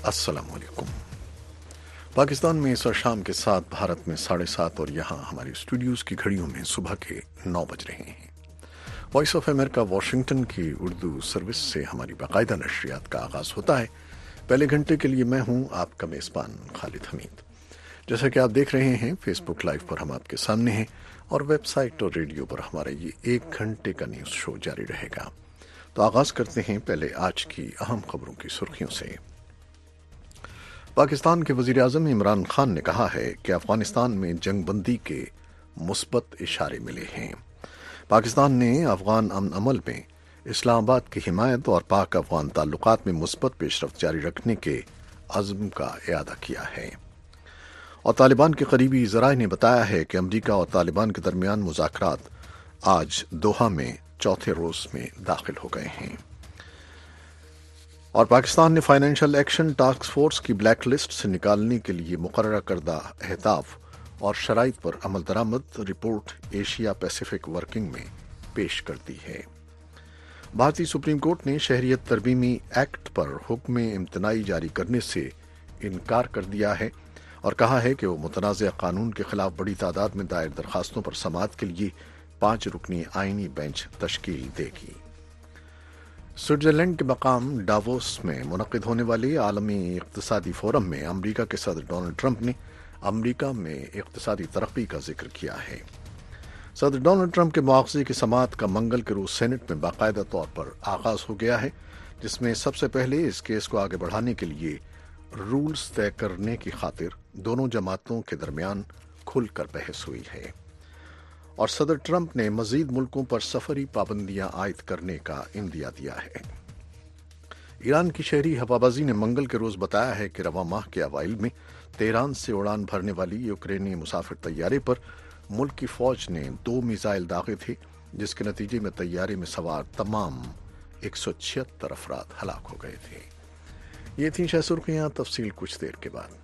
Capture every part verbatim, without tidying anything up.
السلام علیکم۔ پاکستان میں اس وقت شام کے سات، بھارت میں ساڑھے سات، اور یہاں ہماری اسٹوڈیوز کی گھڑیوں میں صبح کے نو بج رہے ہیں۔ وائس آف امریکہ واشنگٹن کی اردو سروس سے ہماری باقاعدہ نشریات کا آغاز ہوتا ہے۔ پہلے گھنٹے کے لیے میں ہوں آپ کا میزبان خالد حمید۔ جیسا کہ آپ دیکھ رہے ہیں فیس بک لائیو پر ہم آپ کے سامنے ہیں، اور ویب سائٹ اور ریڈیو پر ہمارا یہ ایک گھنٹے کا نیوز شو جاری رہے گا۔ تو آغاز کرتے ہیں پہلے آج کی اہم خبروں کی سرخیوں سے۔ پاکستان کے وزیر اعظم عمران خان نے کہا ہے کہ افغانستان میں جنگ بندی کے مثبت اشارے ملے ہیں۔ پاکستان نے افغان امن عمل میں اسلام آباد کی حمایت اور پاک افغان تعلقات میں مثبت پیش رفت جاری رکھنے کے عزم کا اعادہ کیا ہے۔ اور طالبان کے قریبی ذرائع نے بتایا ہے کہ امریکہ اور طالبان کے درمیان مذاکرات آج دوحہ میں چوتھے روز میں داخل ہو گئے ہیں۔ اور پاکستان نے فائنینشل ایکشن ٹاسک فورس کی بلیک لسٹ سے نکالنے کے لیے مقررہ کردہ اہداف اور شرائط پر عمل درآمد رپورٹ ایشیا پیسیفک ورکنگ میں پیش کر دی ہے۔ بھارتی سپریم کورٹ نے شہریت ترمیمی ایکٹ پر حکم امتناعی جاری کرنے سے انکار کر دیا ہے اور کہا ہے کہ وہ متنازع قانون کے خلاف بڑی تعداد میں دائر درخواستوں پر سماعت کے لیے پانچ رکنی آئینی بینچ تشکیل دے گی۔ سوئٹزرلینڈ کے مقام ڈاووس میں منعقد ہونے والے عالمی اقتصادی فورم میں امریکہ کے صدر ڈونلڈ ٹرمپ نے امریکہ میں اقتصادی ترقی کا ذکر کیا ہے۔ صدر ڈونلڈ ٹرمپ کے مواخذے کی سماعت کا منگل کے روز سینٹ میں باقاعدہ طور پر آغاز ہو گیا ہے، جس میں سب سے پہلے اس کیس کو آگے بڑھانے کے لیے رولز طے کرنے کی خاطر دونوں جماعتوں کے درمیان کھل کر بحث ہوئی ہے۔ اور صدر ٹرمپ نے مزید ملکوں پر سفری پابندیاں عائد کرنے کا عندیہ دیا ہے۔ ایران کی شہری ہوابازی نے منگل کے روز بتایا ہے کہ رواں ماہ کے اوائل میں تہران سے اڑان بھرنے والی یوکرینی مسافر طیارے پر ملک کی فوج نے دو میزائل داغے تھے، جس کے نتیجے میں طیارے میں سوار تمام ایک سو چھہتر افراد ہلاک ہو گئے تھے۔ یہ تھیں شہ سرخیاں، تفصیل کچھ دیر کے بعد۔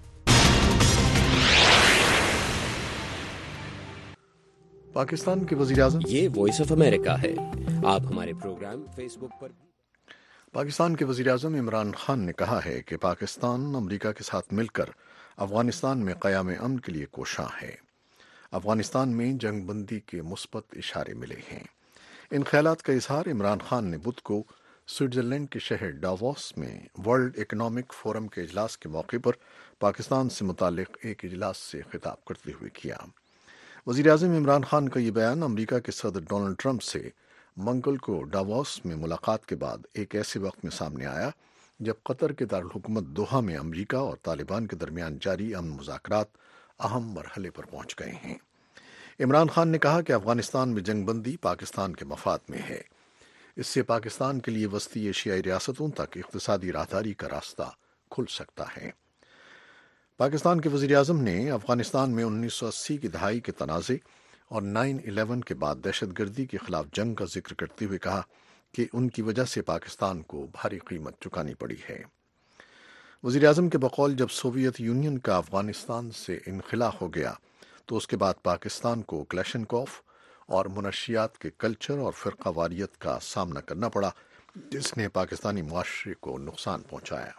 پاکستان کے وزیر اعظم یہ وائس آف امریکہ ہے۔ آپ ہمارے پروگرام فیس بک پر پاکستان کے وزیر اعظم عمران خان نے کہا ہے کہ پاکستان امریکہ کے ساتھ مل کر افغانستان میں قیام امن کے لیے کوشاں ہے۔ افغانستان میں جنگ بندی کے مثبت اشارے ملے ہیں۔ ان خیالات کا اظہار عمران خان نے بدھ کو سوئٹزرلینڈ کے شہر ڈاووس میں ورلڈ اکنامک فورم کے اجلاس کے موقع پر پاکستان سے متعلق ایک اجلاس سے خطاب کرتے ہوئے کیا۔ وزیر اعظم عمران خان کا یہ بیان امریکہ کے صدر ڈونلڈ ٹرمپ سے منگل کو ڈاووس میں ملاقات کے بعد ایک ایسے وقت میں سامنے آیا جب قطر کے دارالحکومت دوحہ میں امریکہ اور طالبان کے درمیان جاری امن مذاکرات اہم مرحلے پر پہنچ گئے ہیں۔ عمران خان نے کہا کہ افغانستان میں جنگ بندی پاکستان کے مفاد میں ہے۔ اس سے پاکستان کے لیے وسطی ایشیائی ریاستوں تک اقتصادی راہداری کا راستہ کھل سکتا ہے۔ پاکستان کے وزیر اعظم نے افغانستان میں انیس سو اسی کی دہائی کے تنازع اور نائن الیون کے بعد دہشت گردی کے خلاف جنگ کا ذکر کرتے ہوئے کہا کہ ان کی وجہ سے پاکستان کو بھاری قیمت چکانی پڑی ہے۔ وزیر اعظم کے بقول جب سوویت یونین کا افغانستان سے انخلا ہو گیا تو اس کے بعد پاکستان کو کلیشنکوف اور منشیات کے کلچر اور فرقہ واریت کا سامنا کرنا پڑا، جس نے پاکستانی معاشرے کو نقصان پہنچایا۔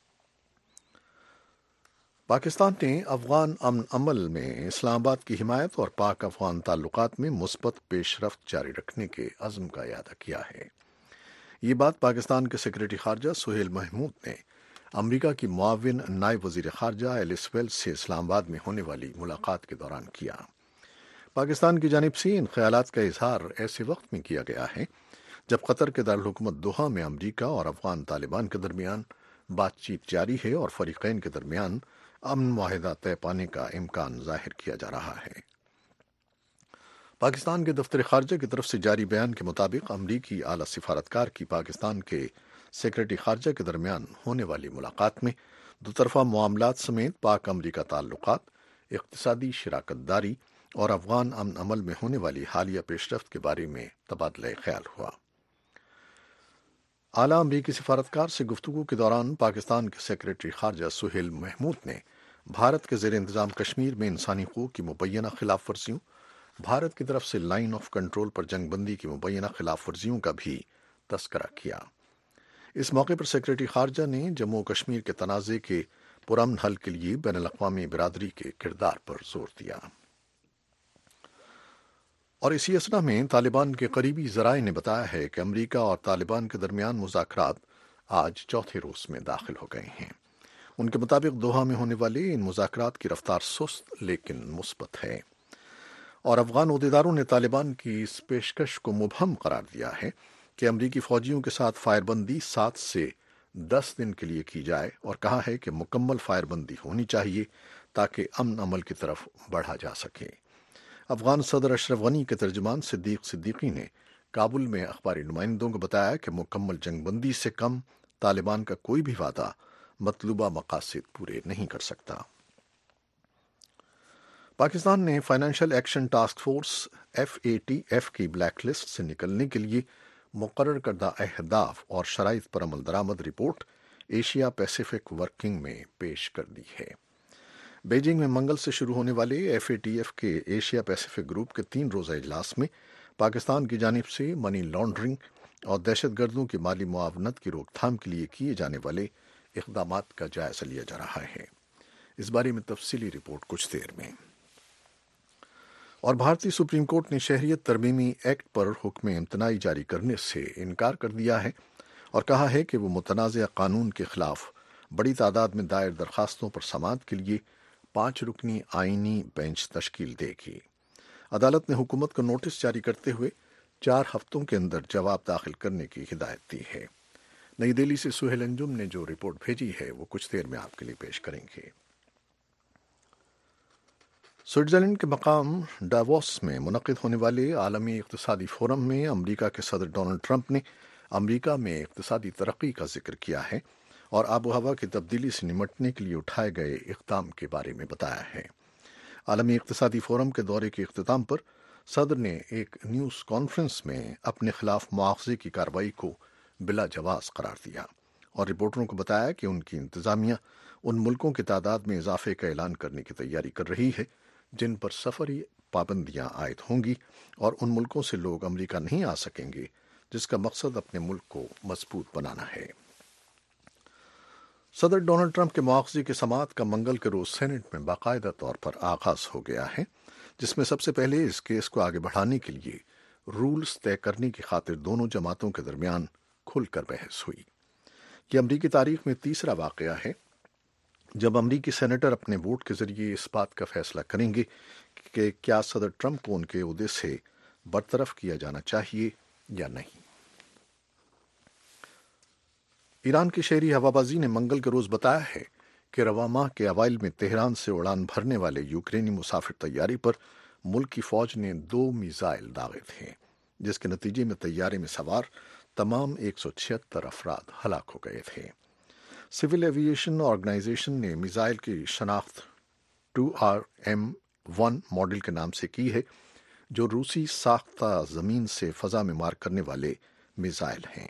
پاکستان نے افغان امن عمل میں اسلام آباد کی حمایت اور پاک افغان تعلقات میں مثبت پیش رفت جاری رکھنے کے عزم کا اعادہ کیا ہے۔ یہ بات پاکستان کے سیکرٹری خارجہ سہیل محمود نے امریکہ کی معاون نائب وزیر خارجہ ایلس ویلز سے اسلام آباد میں ہونے والی ملاقات کے دوران کیا۔ پاکستان کی جانب سے ان خیالات کا اظہار ایسے وقت میں کیا گیا ہے جب قطر کے دارالحکومت دوحہ میں امریکہ اور افغان طالبان کے درمیان بات چیت جاری ہے اور فریقین کے درمیان امن معاہدہ طے پانے کا امکان ظاہر کیا جا رہا ہے۔ پاکستان کے دفتر خارجہ کی طرف سے جاری بیان کے مطابق امریکی اعلی سفارتکار کی پاکستان کے سیکرٹری خارجہ کے درمیان ہونے والی ملاقات میں دو طرفہ معاملات سمیت پاک امریکہ تعلقات، اقتصادی شراکت داری اور افغان امن عمل میں ہونے والی حالیہ پیش رفت کے بارے میں تبادلہ خیال ہوا۔ اعلیٰ امریکی سفارتکار سے گفتگو کے دوران پاکستان کے سیکرٹری خارجہ سہیل محمود نے بھارت کے زیر انتظام کشمیر میں انسانی حقوق کی مبینہ خلاف ورزیوں، بھارت کی طرف سے لائن آف کنٹرول پر جنگ بندی کی مبینہ خلاف ورزیوں کا بھی تذکرہ کیا۔ اس موقع پر سیکرٹری خارجہ نے جموں و کشمیر کے تنازع کے پرامن حل کے لیے بین الاقوامی برادری کے کردار پر زور دیا۔ اور اسی اسنا میں طالبان کے قریبی ذرائع نے بتایا ہے کہ امریکہ اور طالبان کے درمیان مذاکرات آج چوتھے روز میں داخل ہو گئے ہیں۔ ان کے مطابق دوحہ میں ہونے والے ان مذاکرات کی رفتار سست لیکن مثبت ہے، اور افغان عہدیداروں نے طالبان کی اس پیشکش کو مبہم قرار دیا ہے کہ امریکی فوجیوں کے ساتھ فائر بندی سات سے دس دن کے لیے کی جائے، اور کہا ہے کہ مکمل فائر بندی ہونی چاہیے تاکہ امن عمل کی طرف بڑھا جا سکے۔ افغان صدر اشرف غنی کے ترجمان صدیق صدیقی نے کابل میں اخباری نمائندوں کو بتایا کہ مکمل جنگ بندی سے کم طالبان کا کوئی بھی وعدہ مطلوبہ مقاصد پورے نہیں کر سکتا۔ پاکستان نے financial action task force F A T F کی بلیک لسٹ سے نکلنے کے لیے مقرر کردہ اہداف اور شرائط پر عمل درآمد رپورٹ ایشیا پیسیفک ورکنگ میں پیش کر دی ہے۔ بیجنگ میں منگل سے شروع ہونے والے ایف اے ٹی ایف کے ایشیا پیسیفک گروپ کے تین روزہ اجلاس میں پاکستان کی جانب سے منی لانڈرنگ اور دہشت گردوں کی مالی معاونت کی روک تھام کے لیے کیے جانے والے اقدامات کا جائزہ لیا جا رہا ہے۔ اس بارے میں تفصیلی رپورٹ کچھ دیر میں۔ اور بھارتی سپریم کورٹ نے شہریت ترمیمی ایکٹ پر حکم امتناعی جاری کرنے سے انکار کر دیا ہے اور کہا ہے کہ وہ متنازع قانون کے خلاف بڑی تعداد میں دائر درخواستوں پر سماعت کے لیے پانچ رکنی آئینی بینچ تشکیل دے گی۔ عدالت نے حکومت کو نوٹس جاری کرتے ہوئے چار ہفتوں کے اندر جواب داخل کرنے کی ہدایت دی ہے۔ نئی دہلی سے سہیل انجم نے جو رپورٹ بھیجی ہے وہ کچھ دیر میں آپ کے لیے پیش کریں گے۔ سوئٹزرلینڈ کے مقام ڈاووس میں منعقد ہونے والے عالمی اقتصادی فورم میں امریکہ کے صدر ڈونلڈ ٹرمپ نے امریکہ میں اقتصادی ترقی کا ذکر کیا ہے اور آب و ہوا کی تبدیلی سے نمٹنے کے لیے اٹھائے گئے اقدام کے بارے میں بتایا ہے۔ عالمی اقتصادی فورم کے دورے کے اختتام پر صدر نے ایک نیوز کانفرنس میں اپنے خلاف مواخذے کی کارروائی کو بلا جواز قرار دیا اور رپورٹروں کو بتایا کہ ان کی انتظامیہ ان ملکوں کی تعداد میں اضافے کا اعلان کرنے کی تیاری کر رہی ہے جن پر سفری پابندیاں عائد ہوں گی، اور ان ملکوں سے لوگ امریکہ نہیں آ سکیں گے جس کا مقصد اپنے ملک کو مضبوط بنانا ہے۔ صدر ڈونلڈ ٹرمپ کے مواخذے کی سماعت کا منگل کے روز سینٹ میں باقاعدہ طور پر آغاز ہو گیا ہے، جس میں سب سے پہلے اس کیس کو آگے بڑھانے کے لیے رولز طے کرنے کی خاطر دونوں جماعتوں کے درمیان کھل کر بحث ہوئی۔ یہ امریکی تاریخ میں تیسرا واقعہ ہے جب امریکی سینیٹر اپنے ووٹ کے ذریعے اس بات کا فیصلہ کریں گے کہ کیا صدر ٹرمپ کو ان کے عہدے سے برطرف کیا جانا چاہیے یا نہیں۔ ایران کی شہری ہوابازی نے منگل کے روز بتایا ہے کہ رواں ماہ کے اوائل میں تہران سے اڑان بھرنے والے یوکرینی مسافر طیارے پر ملک کی فوج نے دو میزائل داغے تھے، جس کے نتیجے میں طیارے میں سوار تمام ایک سو چھہتر افراد ہلاک ہو گئے تھے۔ سول ایوییشن آرگنائزیشن نے میزائل کی شناخت two R M one model کے نام سے کی ہے، جو روسی ساختہ زمین سے فضا میں مار کرنے والے میزائل ہیں۔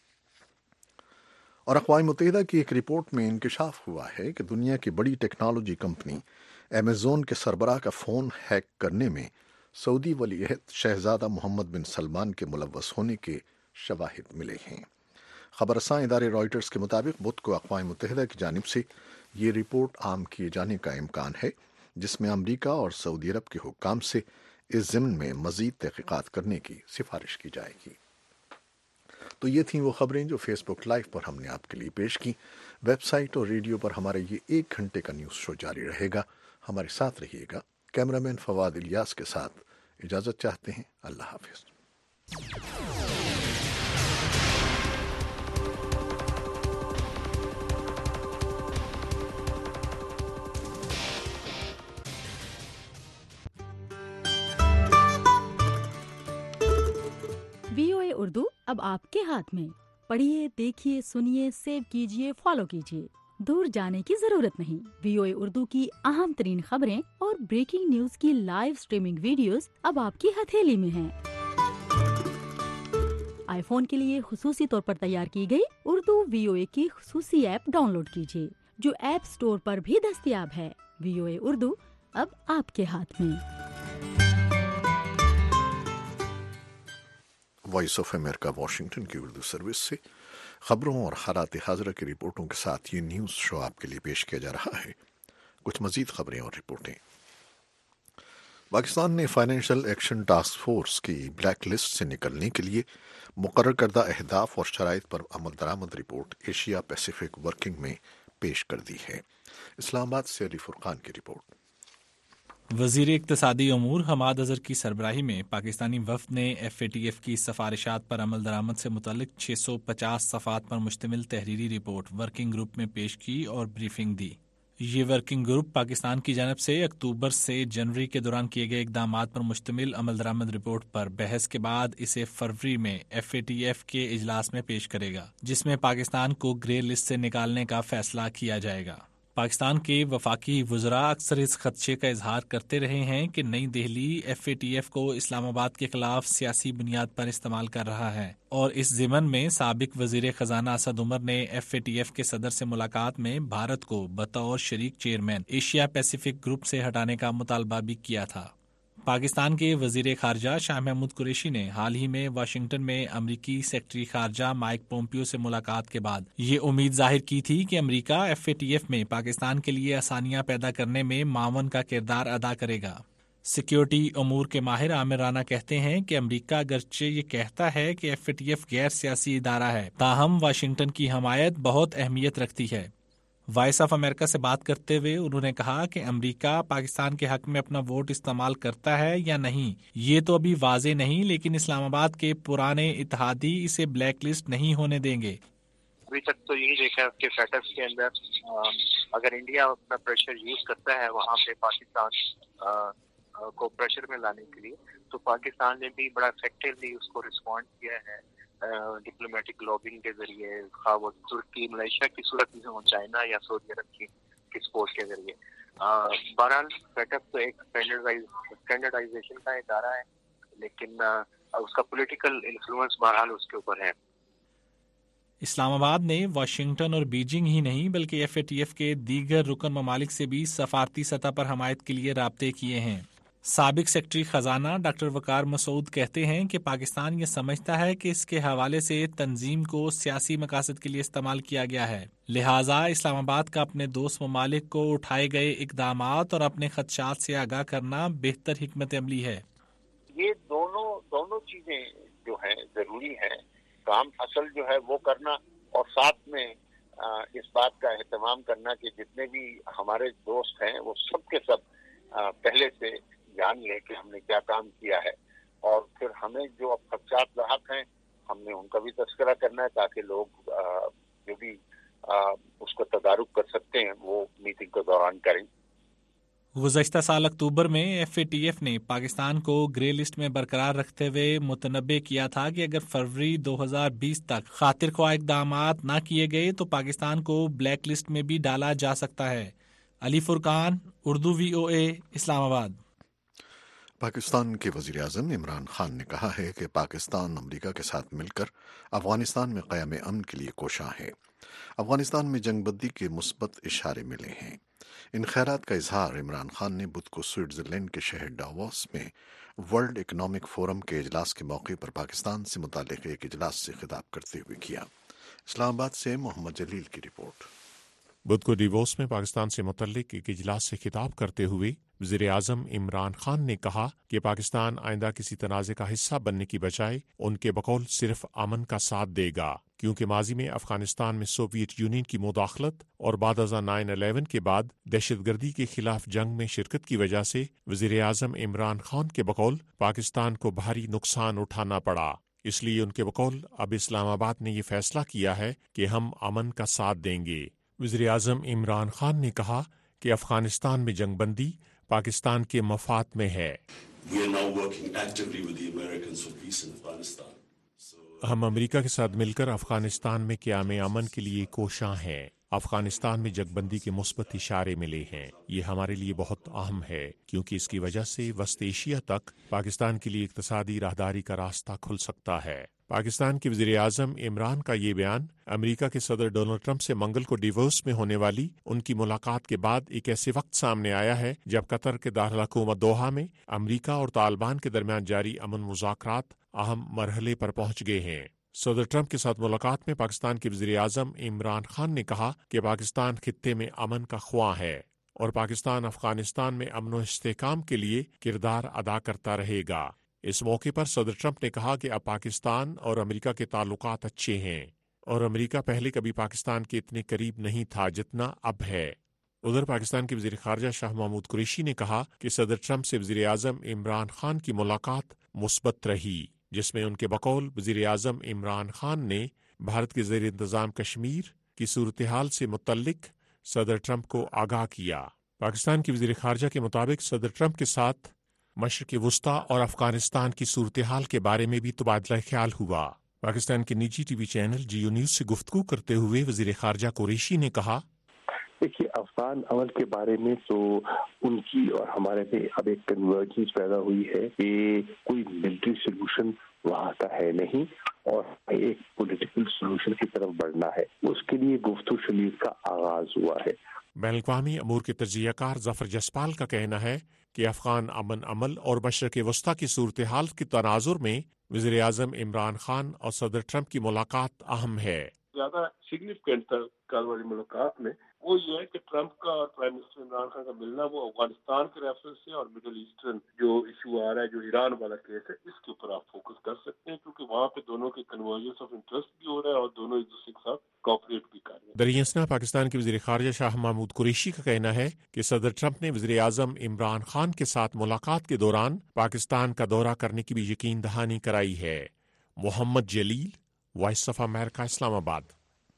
اور اقوام متحدہ کی ایک رپورٹ میں انکشاف ہوا ہے کہ دنیا کی بڑی ٹیکنالوجی کمپنی ایمیزون کے سربراہ کا فون ہیک کرنے میں سعودی ولی عہد شہزادہ محمد بن سلمان کے ملوث ہونے کے شواہد ملے ہیں۔ خبر رساں ادارے رائٹرز کے مطابق بدھ کو اقوام متحدہ کی جانب سے یہ رپورٹ عام کیے جانے کا امکان ہے، جس میں امریکہ اور سعودی عرب کے حکام سے اس ضمن میں مزید تحقیقات کرنے کی سفارش کی جائے گی۔ تو یہ تھیں وہ خبریں جو فیس بک لائیو پر ہم نے آپ کے لیے پیش کی۔ ویب سائٹ اور ریڈیو پر ہمارا یہ ایک گھنٹے کا نیوز شو جاری رہے گا، ہمارے ساتھ رہیے گا۔ کیمرامین فواد الیاس کے ساتھ اجازت چاہتے ہیں، اللہ حافظ۔ وی او اے اردو اب آپ کے ہاتھ میں۔ پڑھیے، دیکھیے، سنیے، سیو کیجیے، فالو کیجیے، دور جانے کی ضرورت نہیں۔ وی او اے اردو کی اہم ترین خبریں اور بریکنگ نیوز کی لائیو سٹریمنگ ویڈیوز اب آپ کی ہتھیلی میں ہیں۔ آئی فون کے لیے خصوصی طور پر تیار کی گئی اردو وی او اے کی خصوصی ایپ ڈاؤن لوڈ کیجیے، جو ایپ سٹور پر بھی دستیاب ہے۔ وی او اے اردو اب آپ کے ہاتھ میں۔ वॉइस ऑफ अमेरिका वाशिंगटन की उर्दू सर्विस से खबरों और हालात हाज़िरा की रिपोर्टों के साथ ये न्यूज़ शो आपके लिए पेश किया जा रहा है। कुछ मज़ीद खबरें और रिपोर्टें। पाकिस्तान ने फाइनेंशियल एक्शन टास्क फोर्स की ब्लैक लिस्ट से निकलने के लिए मुकर्रर करदा अहदाफ और शराइत पर अमल दरामद रिपोर्ट एशिया पैसिफिक वर्किंग में पेश कर दी है। इस्लामाबाद से अली फुरकान की रिपोर्ट। वज़ीर इक़्तिसादी अमूर हमाद अज़हर की सरबराही में पाकिस्तानी वफ़द ने एफ ए टी एफ की सिफारिशात पर अमल दरामद से मुतल्लिक छः सौ पचास सफ़ात पर मुश्तमिल तहरीरी रिपोर्ट वर्किंग ग्रुप में पेश की और ब्रीफिंग दी। ये वर्किंग ग्रुप पाकिस्तान की जानब से अक्टूबर से जनवरी के दौरान किए गए इक़दामात पर मुश्तमिल अमल दरामद रिपोर्ट पर बहस के बाद इसे फरवरी में एफ ए टी एफ के इजलास में पेश करेगा, जिसमें पाकिस्तान को ग्रे लिस्ट से निकालने का फैसला किया जाएगा। पाकिस्तान के वफाकी वज़रा अक्सर इस खदशे का इजहार करते रहे हैं कि नई Delhi F A T F को इस्लामाबाद के खिलाफ सियासी बुनियाद पर इस्तेमाल कर रहा है, और इस ज़िमन में साबिक वज़ीर ख़जाना असद उमर ने एफ ए टी एफ के सदर से मुलाकात में भारत को बतौर शरीक चेयरमैन एशिया पैसिफिक ग्रुप से हटाने का मुतालबा भी किया था। पाकिस्तान के वज़ीर ख़ारजा शाह महमूद कुरैशी ने हाल ही में वाशिंगटन में अमरीकी सेक्रेटरी ख़ारजा माइक पोम्पियो से मुलाकात के बाद ये उम्मीद जाहिर की थी कि अमरीका एफ ए टी एफ में पाकिस्तान के लिए आसानियां पैदा करने में मावन का किरदार अदा करेगा। सिक्योरिटी अमूर के माहिर आमिर राना कहते हैं कि अमरीका अगरचे ये कहता है कि एफ ए टी एफ गैर सियासी इदारा है, ताहम वाशिंगटन की हमायत बहुत अहमियत रखती है। वॉइस ऑफ अमेरिका से बात करते हुए उन्होंने कहा कि अमेरिका पाकिस्तान के हक में अपना वोट इस्तेमाल करता है या नहीं ये तो अभी वाजे नहीं, लेकिन इस्लामाबाद के पुराने इत्तेहादी इसे ब्लैक लिस्ट नहीं होने देंगे। अभी तक तो यही देखा है कि फैक्टर्स के अंदर अगर इंडिया अपना प्रेशर यूज करता है वहाँ पे पाकिस्तान को प्रेशर में लाने के लिए, तो पाकिस्तान ने भी बड़ा इफेक्टिवली उसको रिस्पॉन्ड किया है डिप्लोमेटिक लॉबिंग के जरिए, खा वो तुर्की मलेशिया की सूरत में हो, चाइना या सऊदी अरब की की सपोर्ट के जरिए। बहरहाल सेटअप तो एक स्टैंडर्डाइज स्टैंडर्डाइजेशन का इदारा है, लेकिन आ, उसका पॉलिटिकल इन्फ्लुएंस बहरहाल उसके ऊपर है। इस्लामाबाद ने वाशिंगटन और बीजिंग ही नहीं बल्कि एफ ए टी एफ के दीगर रुकन ममालिक से भी सफारती सतह पर हमायत के लिए राब्ते किए हैं। साबिक सेक्रेटरी खजाना डॉक्टर वकार मसूद कहते हैं कि पाकिस्तान ये समझता है कि इसके हवाले से तंजीम को सियासी मकासद के लिए इस्तेमाल किया गया है, लिहाजा इस्लामाबाद का अपने दोस्त ममालिक को उठाए गए इकदामात और अपने खदशात से आगाह करना बेहतर हिकमत अमली है। ये दोनों दोनों चीजें जो है जरूरी है, काम असल जो है वो करना और साथ में आ, इस बात का एहतमाम करना कि जितने भी हमारे दोस्त हैं वो सब के सब आ, पहले से जान लें कि हमने क्या काम किया है, और फिर हमें जो अब खदशात लाहक हैं हमने उनका भी तस्करा करना है ताकि लोग आ, जो भी आ, उसको तदारुक कर सकते हैं वो मीटिंग के दौरान करें। गुज़श्ता साल अक्टूबर में एफ ए टी एफ ने पाकिस्तान को ग्रे लिस्ट में बरकरार रखते हुए मुतनब्बे किया था कि अगर फरवरी दो हज़ार बीस तक खातिर ख्वाह इक़दामात न किए गए तो पाकिस्तान को ब्लैक लिस्ट में भी डाला जा सकता है। Ali Furqan, Urdu V O A, Islamabad. Pakistan के वज़ीर आज़म इमरान खान ने कहा है कि पाकिस्तान अमरीका के साथ मिलकर अफगानिस्तान में क़याम अमन के लिए कोशां है। अफगानिस्तान में जंगबंदी के मुस्बत इशारे मिले हैं। इन खैरात का इजहार इमरान खान ने बुध को स्विट्ज़रलैंड के शहर डावोस में वर्ल्ड इकनॉमिक फोरम के इजलास के मौके पर पाकिस्तान से मुताल्लिक़ एक इजलास से खिताब करते हुए किया। इस्लामाबाद से मोहम्मद जलील की रिपोर्ट। बुध को डिवोस में पाकिस्तान से मुतल्लिक एक इजलास से खिताब करते हुए वज़ीर आज़म इमरान खान ने कहा कि पाकिस्तान आइंदा किसी तनाज़े का हिस्सा बनने की बजाय उनके बकौल सिर्फ अमन का साथ देगा, क्योंकि माजी में अफगानिस्तान में सोवियत यूनियन की मुदाखलत और बाद नाइन इलेवन के बाद दहशतगर्दी के खिलाफ जंग में शिरकत की वजह से वज़ीर आज़म इमरान खान के बकौल पाकिस्तान को भारी नुकसान उठाना पड़ा। इसलिए उनके बकौल अब इस्लामाबाद ने यह फैसला किया है कि हम अमन का साथ देंगे। वज़ीर आज़म इमरान खान ने कहा कि अफगानिस्तान में जंगबंदी पाकिस्तान के मफाद में है। हम अमेरिका के साथ मिलकर अफगानिस्तान में क़याम अमन के लिए कोशां हैं। अफगानिस्तान में जंगबंदी के मुस्बत इशारे मिले हैं। ये हमारे लिए बहुत अहम है, क्योंकि इसकी वजह से वस्त एशिया तक पाकिस्तान के लिए इक़्तिसादी राहदारी का रास्ता खुल सकता है। पाकिस्तान के वज़ीर आज़म इमरान का ये बयान अमेरिका के सदर डोनाल्ड ट्रंप से मंगल को डिवोस में होने वाली उनकी मुलाकात के बाद एक ऐसे वक्त सामने आया है जब कतर के दारुल हुकूमत दोहा में अमेरिका और तालिबान के दरमियान जारी अमन मुज़ाकरात अहम मरहले पर पहुंच गए हैं। सदर ट्रंप के साथ मुलाकात में पाकिस्तान के वज़ीर आज़म इमरान खान ने कहा कि पाकिस्तान खित्ते में अमन का ख्वाह है और पाकिस्तान अफगानिस्तान में अमन व इस्तेहकाम के लिए किरदार अदा करता रहेगा। इस मौके पर सदर ट्रंप ने कहा कि अब पाकिस्तान और अमेरिका के ताल्लुकात अच्छे हैं और अमेरिका पहले कभी पाकिस्तान के इतने करीब नहीं था जितना अब है। उधर पाकिस्तान के वज़ीर ख़ारजा शाह महमूद कुरैशी ने कहा कि सदर ट्रंप से वज़ीर आज़म इमरान खान की मुलाकात मुस्बत रही, जिसमें उनके बकौल वज़ीर आज़म इमरान खान ने भारत के ज़ेर इंतज़ाम कश्मीर की सूरत हाल से मुतल्लिक सदर ट्रंप को आगाह किया। पाकिस्तान के वज़ीर ख़ारजा के मुताबिक सदर ट्रंप के साथ मशरिक़ वस्ता और अफगानिस्तान की सूरत हाल के बारे में भी तबादला ख्याल हुआ। पाकिस्तान के निजी टीवी चैनल जियो न्यूज़ से गुफ्तगू करते हुए वज़ीर ख़ारजा कुरैशी ने कहा, देखिए, अफगान अमल के बारे में तो उनकी और हमारे में अब एक कन्वर्जेंस पैदा हुई है कि कोई मिलिट्री सोल्यूशन वहाँ का है नहीं और एक पॉलिटिकल सोल्यूशन की तरफ बढ़ना है। उसके लिए गुफ्तगू शनीद का आगाज हुआ है। बैन-अल-अक़वामी अमूर के तजियाकार ज़फ़र जसपाल का कहना है कि अफगान अमन अमल और मशरिक़ वस्ता की सूरत हाल के तनाजुर में वज़ीर आज़म इमरान खान और सदर ट्रंप की मुलाकात अहम है। ज्यादा सिग्निफिकेंट था कल वाली मुलाकात में वो ये है कि ट्रंप का और प्राइम मिनिस्टर इमरान खान का मिलना वो अफगानिस्तान के रेफरेंस से और मिडिल ईस्टर्न जो इशू आ रहा है, जो ईरान वाला केस है, इसके ऊपर आप फोकस कर सकते हैं, क्योंकि वहाँ पे दोनों के कन्वर्जेंस ऑफ इंटरेस्ट भी हो रहा है और दोनों एक दूसरे के साथ कोऑपरेट भी कर रहे हैं। दरियासना पाकिस्तान के वज़ीर ख़ारजा शाह महमूद कुरैशी का कहना है कि सदर ट्रंप ने वज़ीर आज़म इमरान खान के साथ मुलाकात के दौरान पाकिस्तान का दौरा करने की भी यकीन दहानी कराई है। Mohammad Jalil, Voice of America, Islamabad.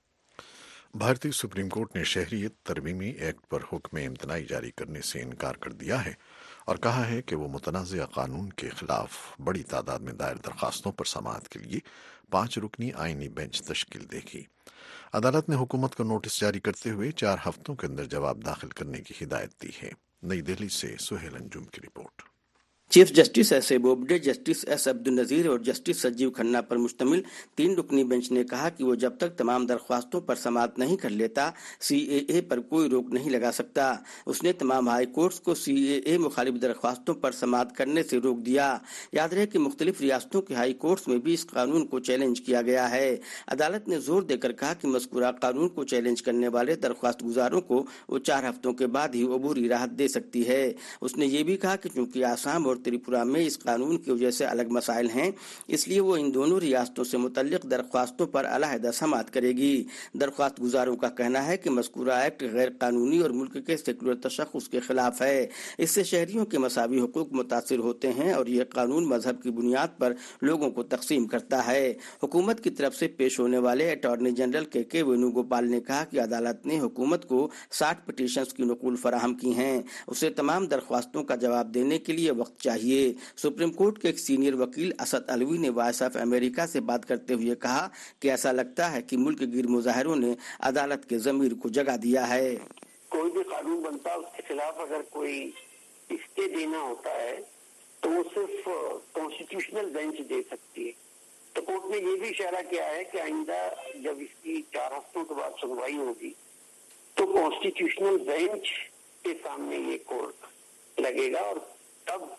भारतीय सुप्रीम कोर्ट ने शहरियत तरमीमी एक्ट पर हुक्म इम्तनाई जारी करने से इनकार कर दिया है और कहा है कि वो मुतनाज़ा कानून के खिलाफ बड़ी तादाद में दायर दरखास्तों पर समाअत के लिए पांच रुकनी आईनी बेंच तश्कील देगी। अदालत ने हुकूमत को नोटिस जारी करते हुए चार हफ्तों के अंदर जवाब दाखिल करने की हिदायत दी है। नई दिल्ली से सुहेल अंजुम की report. Chief justice S A Bobde, justice S Abdul Nazeer और जस्टिस संजीव खन्ना पर मुश्तमिल तीन रुकनी बेंच ने कहा कि वो जब तक तमाम दरख्वास्तों पर समाअत नहीं कर लेता सी ए ए पर कोई रोक नहीं लगा सकता। उसने तमाम हाई कोर्ट्स को सी ए ए मुखालिफ दरख्वास्तों पर समाअत करने से रोक दिया। याद रहे कि मुख्तलिफ रियासतों के हाई कोर्ट्स में भी इस कानून को चैलेंज किया गया है। अदालत ने जोर देकर कहा कि मज़कूरा कानून को चैलेंज करने वाले दरख्वास्त गुजारों को वो चार हफ्तों के बाद ही अबूरी राहत दे सकती है। उसने ये भी कहा कि चूंकि आसाम और त्रिपुरा में इस कानून की वजह से अलग मसाइल हैं, इसलिए वो इन दोनों रियासतों से मुतल्लिक दरख्वास्तों पर अलहदा समाअत करेगी। दरख्वास्त गुजारों का कहना है कि मज़कूरा एक्ट गैर कानूनी और मुल्क के सेकुलर तशख़्ख़ुस के खिलाफ है। इससे शहरियों के मसावी हुकूक मुतासिर होते हैं और ये कानून मजहब की बुनियाद पर लोगों को तकसीम करता है। हुकूमत की तरफ से पेश होने वाले अटॉर्नी जनरल के के वेणुगोपाल ने कहा कि अदालत ने हुकूमत को साठ पिटीशंस की नकुल फराहम की हैं। उसे तमाम दरख्वास्तों का जवाब देने के लिए वक्त चाहिए। सुप्रीम कोर्ट के एक सीनियर वकील असद अलवी ने वॉइस ऑफ अमेरिका से बात करते हुए कहा कि ऐसा लगता है कि मुल्क गिर मुजाहिरों ने अदालत के ज़मीर को जगा दिया है। कोई भी कानून बनता है उसके खिलाफ अगर कोई स्टे देना होता है तो वो सिर्फ कॉन्स्टिट्यूशनल बेंच दे सकती है। तो कोर्ट ने ये भी इशारा किया है कि आइंदा जब इसकी चार हफ्तों के बाद सुनवाई होगी तो कॉन्स्टिट्यूशनल बेंच के सामने ये कोर्ट लगेगा और तब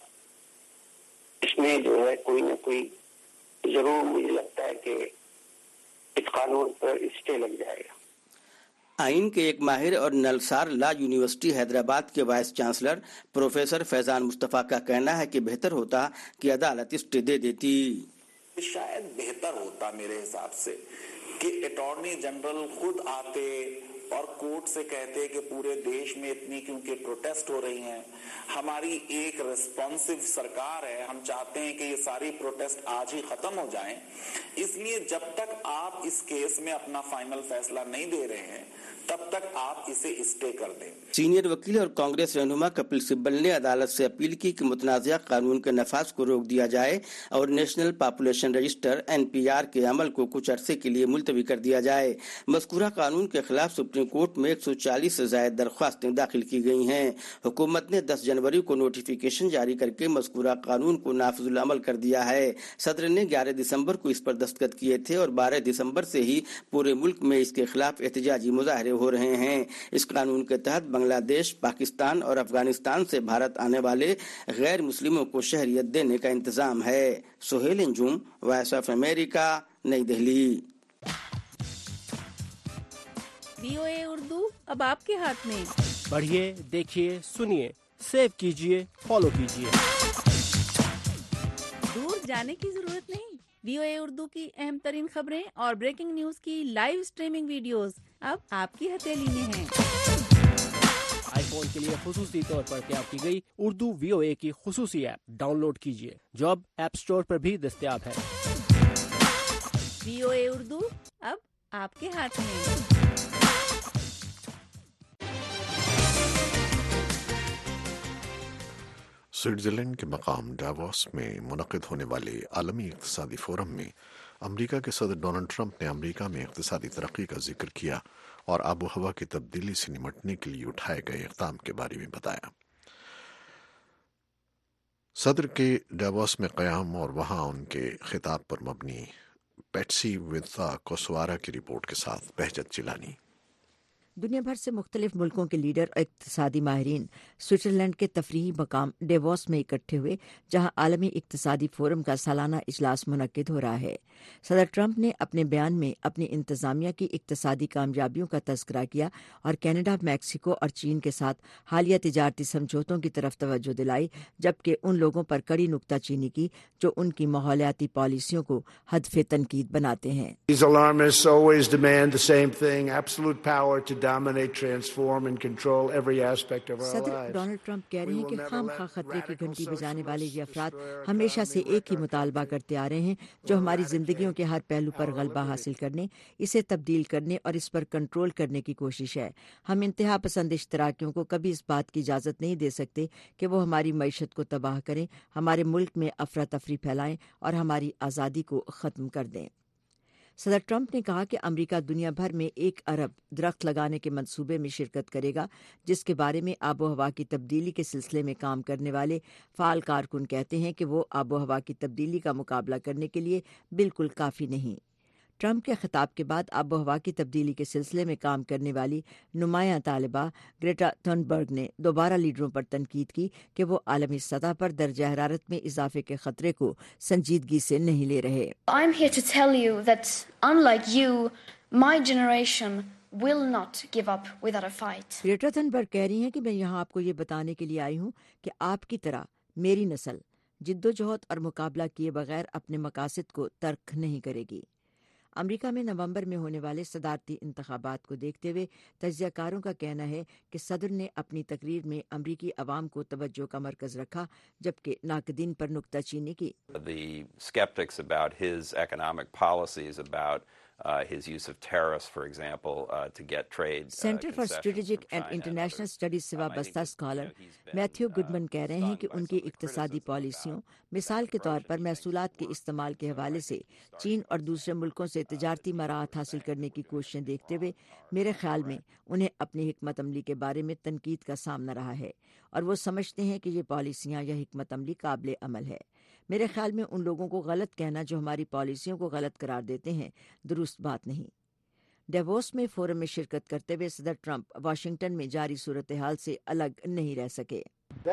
इसमें जो है कोई ना कोई जरूर मुझे लगता है कि इस कानून पर स्टे लग जाएगा। आइन के एक माहिर और नलसार लॉ यूनिवर्सिटी हैदराबाद के vice chancellor professor Faizan Mustafa का कहना है कि बेहतर होता कि अदालत स्टे दे देती। शायद बेहतर होता मेरे हिसाब से कि अटॉर्नी जनरल खुद आते और कोर्ट से कहते कि पूरे देश में इतनी क्योंकि प्रोटेस्ट हो रही हैं, हमारी एक रिस्पॉन्सिव सरकार है, हम चाहते हैं कि ये सारी प्रोटेस्ट आज ही खत्म हो जाएं, इसलिए जब तक आप इस केस में अपना फाइनल फैसला नहीं दे रहे हैं तब तक आप इसे स्टे कर दें। सीनियर वकील और कांग्रेस रहनुमा कपिल सिब्बल ने अदालत से अपील की कि मुतनाज़ा कानून के नफाज को रोक दिया जाए और national population register N P R के अमल को कुछ अरसे के लिए मुलतवी कर दिया जाए। मज़कूरा कानून के खिलाफ सुप्रीम कोर्ट में एक सौ चालीस से ज्यादा दरख्वास्तें दाखिल की गई हैं। हुकूमत ने दस जनवरी को नोटिफिकेशन जारी करके मज़कूरा कानून को नाफिजुल अमल कर दिया है। सदर ने ग्यारह दिसंबर को इस पर दस्तखत किए थे और बारह दिसंबर से ही पूरे मुल्क में इसके खिलाफ एहतजाजी मुजाहरे ہو رہے ہیں۔ اس قانون کے تحت بنگلہ دیش، پاکستان اور افغانستان سے بھارت آنے والے غیر مسلموں کو شہریت دینے کا انتظام ہے۔ Suhail Anjum, Voice of America, نئی دہلی۔ وی او اے اردو اب آپ کے ہاتھ میں۔ پڑھیے، دیکھیے، سنیے، سیو کیجیے، فالو کیجیے۔ دور جانے کی ضرورت نہیں، وی او اے اردو کی اہم ترین خبریں اور بریکنگ نیوز کی لائیو اسٹریمنگ ویڈیوز اب آپ کی ہتھیلی میں ہیں۔ آئی فون کے لیے خصوصی طور پر تیار کی گئی اردو وی او اے کی خصوصی ایپ ڈاؤن لوڈ کیجیے، جو اب ایپ اسٹور پر بھی دستیاب ہے۔ وی او اے اردو اب آپ کے ہاتھ میں۔ سوئٹزرلینڈ کے مقام ڈیووس میں منعقد ہونے والے عالمی اقتصادی فورم میں امریکہ کے صدر ڈونلڈ ٹرمپ نے امریکہ میں اقتصادی ترقی کا ذکر کیا اور آب و ہوا کی تبدیلی سے نمٹنے کے لیے اٹھائے گئے اقدام کے بارے میں بتایا۔ صدر کے ڈیووس میں قیام اور وہاں ان کے خطاب پر مبنی پیٹسی ودتا کوسوارا کی رپورٹ کے ساتھ بہجت جیلانی۔ دنیا بھر سے مختلف ملکوں کے لیڈر اور اقتصادی ماہرین سوئٹزرلینڈ کے تفریحی مقام ڈیووس میں اکٹھے ہوئے، جہاں عالمی اقتصادی فورم کا سالانہ اجلاس منعقد ہو رہا ہے۔ صدر ٹرمپ نے اپنے بیان میں اپنی انتظامیہ کی اقتصادی کامیابیوں کا تذکرہ کیا اور کینیڈا، میکسیکو اور چین کے ساتھ حالیہ تجارتی سمجھوتوں کی طرف توجہ دلائی، جبکہ ان لوگوں پر کڑی نکتہ چینی کی جو ان کی ماحولیاتی پالیسیوں کو ہدف تنقید بناتے ہیں۔ صدر ڈونلڈ ٹرمپ کہہ رہے ہیں کہ خام خواہ خطرے کی گھنٹی بجانے والے یہ افراد ہمیشہ سے ایک ہی مطالبہ کرتے آ رہے ہیں، جو ہماری زندگیوں کے ہر پہلو پر غلبہ حاصل کرنے، اسے تبدیل کرنے اور اس پر کنٹرول کرنے کی کوشش ہے۔ ہم انتہا پسند اشتراکیوں کو کبھی اس بات کی اجازت نہیں دے سکتے کہ وہ ہماری معیشت کو تباہ کریں، ہمارے ملک میں افراتفری پھیلائیں اور ہماری آزادی کو ختم کر دیں۔ صدر ٹرمپ نے کہا کہ امریکہ دنیا بھر میں ایک ارب درخت لگانے کے منصوبے میں شرکت کرے گا، جس کے بارے میں آب و ہوا کی تبدیلی کے سلسلے میں کام کرنے والے فعال کارکن کہتے ہیں کہ وہ آب و ہوا کی تبدیلی کا مقابلہ کرنے کے لیے بالکل کافی نہیں۔ ٹرمپ کے خطاب کے بعد آب و ہوا کی تبدیلی کے سلسلے میں کام کرنے والی نمایاں طالبہ گریٹا تھنبرگ نے دوبارہ لیڈروں پر تنقید کی کہ وہ عالمی سطح پر درجہ حرارت میں اضافے کے خطرے کو سنجیدگی سے نہیں لے رہے۔ I'm here to tell you that unlike you, my generation will not give up without a fight. Greta Thunberg کہہ رہی ہیں کہ میں یہاں آپ کو یہ بتانے کے لیے آئی ہوں کہ آپ کی طرح میری نسل جدوجہد اور مقابلہ کیے بغیر اپنے مقاصد کو ترک نہیں کرے گی۔ امریکہ میں نومبر میں ہونے والے صدارتی انتخابات کو دیکھتے ہوئے تجزیہ کاروں کا کہنا ہے کہ صدر نے اپنی تقریر میں امریکی عوام کو توجہ کا مرکز رکھا، جبکہ ناقدین پر نکتہ چینی کی۔ The skeptics about his economic policies, about Uh, his use of tariffs, for example, uh, to get trade. Centre for Strategic and International Studies سے وابستہ اسکالر میتھیو گڈمن کہہ رہے ہیں کہ ان کی اقتصادی پالیسیوں، مثال کے طور پر محصولات کے استعمال کے حوالے سے چین اور دوسرے ملکوں سے تجارتی مراعات حاصل کرنے کی کوششیں دیکھتے ہوئے میرے خیال میں انہیں اپنی حکمت عملی کے بارے میں تنقید کا سامنا رہا ہے، اور وہ سمجھتے ہیں کہ یہ پالیسیاں یا حکمت عملی قابل عمل ہے۔ میرے خیال میں ان لوگوں کو غلط کہنا جو ہماری پالیسیوں کو غلط قرار دیتے ہیں درست بات نہیں۔ ڈیووس میں فورم میں شرکت کرتے ہوئے صدر ٹرمپ واشنگٹن میں جاری صورتحال سے الگ نہیں رہ سکے۔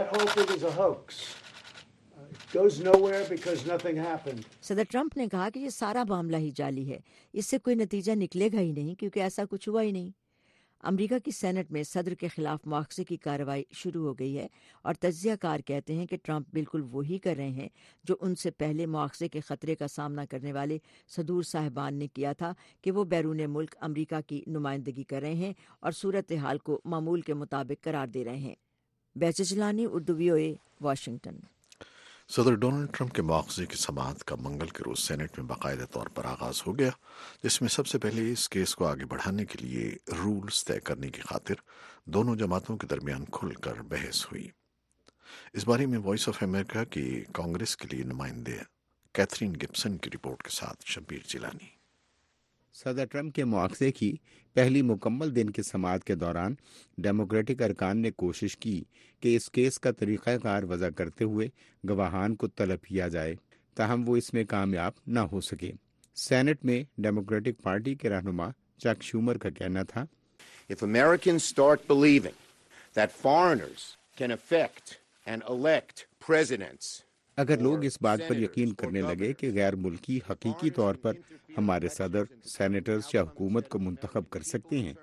صدر ٹرمپ نے کہا کہ یہ سارا معاملہ ہی جعلی ہے، اس سے کوئی نتیجہ نکلے گا ہی نہیں، کیونکہ ایسا کچھ ہوا ہی نہیں۔ امریکہ کی سینٹ میں صدر کے خلاف مواخذے کی کارروائی شروع ہو گئی ہے، اور تجزیہ کار کہتے ہیں کہ ٹرمپ بالکل وہی کر رہے ہیں جو ان سے پہلے مواخذے کے خطرے کا سامنا کرنے والے صدور صاحبان نے کیا تھا، کہ وہ بیرون ملک امریکہ کی نمائندگی کر رہے ہیں اور صورتحال کو معمول کے مطابق قرار دے رہے ہیں۔ بیچ Jilani, Urdu V O A, Washington. صدر ڈونلڈ ٹرمپ کے مواخذے کی سماعت کا منگل کے روز سینٹ میں باقاعدہ طور پر آغاز ہو گیا، جس میں سب سے پہلے اس کیس کو آگے بڑھانے کے لیے رولز طے کرنے کی خاطر دونوں جماعتوں کے درمیان کھل کر بحث ہوئی۔ اس بارے میں وائس آف امریکہ کی کانگریس کے لیے نمائندے کیتھرین گبسن کی رپورٹ کے ساتھ شبیر جیلانی۔ صدر ٹرمپ کے مواخذے کی پہلی مکمل دن کی سماعت کے دوران ڈیموکریٹک ارکان نے کوشش کی کہ اس کیس کا طریقہ کار وضع کرتے ہوئے گواہان کو طلب کیا جائے، تاہم وہ اس میں کامیاب نہ ہو سکے۔ سینٹ میں ڈیموکریٹک پارٹی کے رہنما چک شومر کا کہنا تھا، If Americans start believing that foreigners can affect and elect presidents, अगर लोग इस बात पर यकीन करने लगे कि गैर मुल्की हकीकी तौर पर हमारे सदर, सेनेटर्स या हुकूमत को मुंतखब कर सकते हैं,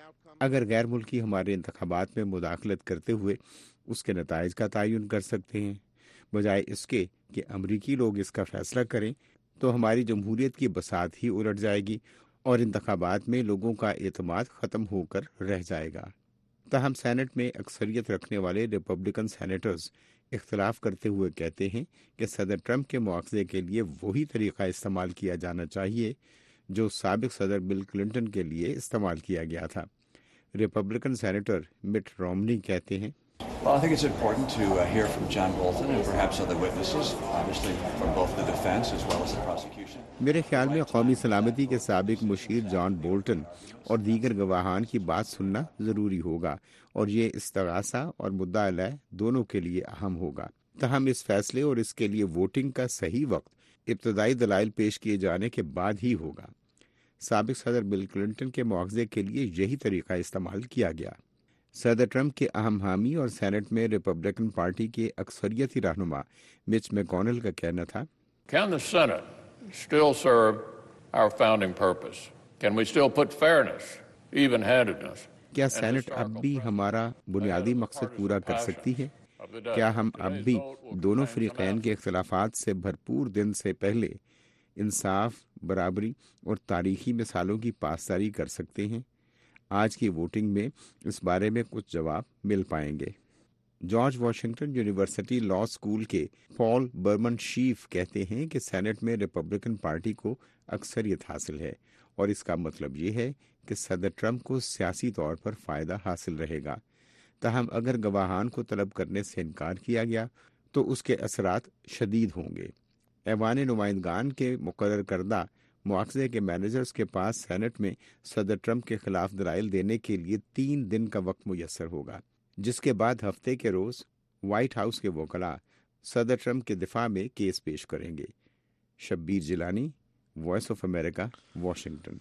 अगर गैर मुल्की हमारे इंतखाबात में मुदाखलत करते हुए उसके नताइज का तयन कर सकते हैं, बजाय इसके कि अमरीकी लोग इसका फैसला करें, तो हमारी जमहूरियत की बसात ही उलट जाएगी और इंतखाबात में लोगों का एतमाद ख़त्म होकर रह जाएगा। ताहम सेनेट में अक्सरियत रखने वाले रिपब्लिकन सेनेटर्स इख्तलाफ करते हुए कहते हैं कि सदर ट्रंप के मुआवजे के लिए वही तरीक़ा इस्तेमाल किया जाना चाहिए जो साबिक सदर बिल क्लिंटन के लिए इस्तेमाल किया गया था। रिपब्लिकन सेनेटर मिट रोमनी कहते हैं, Well, I think it's important to uh, hear from John Bolton and perhaps other witnesses, obviously from both the defense as well as the prosecution. मेरे ख्याल में कौमी सलामती के साबिक मुशीर जॉन बोल्टन और दीगर गवाहान की बात सुनना ज़रूरी होगा और ये इस्तगासा और मुद्दा अलय दोनों के लिए अहम होगा। तहम इस फैसले और इसके लिए वोटिंग का सही वक्त इब्तदाई दलाइल पेश किए जाने के बाद ही होगा। साबिक सदर बिल क्लिंटन के मुआवजे के लिए यही तरीका इस्तेमाल किया गया। सदर ट्रंप के अहम हामी और सेनेट में रिपब्लिकन पार्टी के अक्सरियती रहनुमा मिच मैकॉनेल का कहना था, Can the Senate still serve our founding purpose? Can we still put fairness, even-handedness? क्या सेनेट अब भी हमारा बुनियादी मकसद पूरा कर सकती है? क्या हम अब भी दोनों फरीकैन के इख्तलाफात से भरपूर दिन से पहले इंसाफ, बराबरी और तारीखी मिसालों की पासदारी कर सकते हैं? आज की वोटिंग में इस बारे में कुछ जवाब मिल पाएंगे। George Washington University law school के पॉल बर्मन शीफ कहते हैं कि सेनेट में रिपब्लिकन पार्टी को अक्सरियत हासिल है और इसका मतलब ये है कि सदर ट्रंप को सियासी तौर पर फ़ायदा हासिल रहेगा। ताहम अगर गवाहान को तलब करने से इनकार किया गया तो उसके असरात शदीद होंगे। ऐवान नुमाइंदगान के मुकर्रर करदा मुआवजे के मैनेजर्स के पास सेनेट में सदर ट्रंप के खिलाफ दलाइल देने के लिए तीन दिन का वक्त मुयस्सर होगा, जिसके बाद हफ्ते के रोज व्हाइट हाउस के वकला सदर ट्रंप के दिफा में केस पेश करेंगे। Shabbir Jilani, Voice of America, Washington.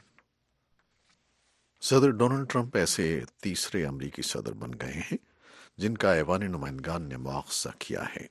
सदर डोनाल्ड ट्रंप ऐसे तीसरे अमरीकी सदर बन गए हैं जिनका ऐवान नुमाइंदगान ने मुआवजा किया है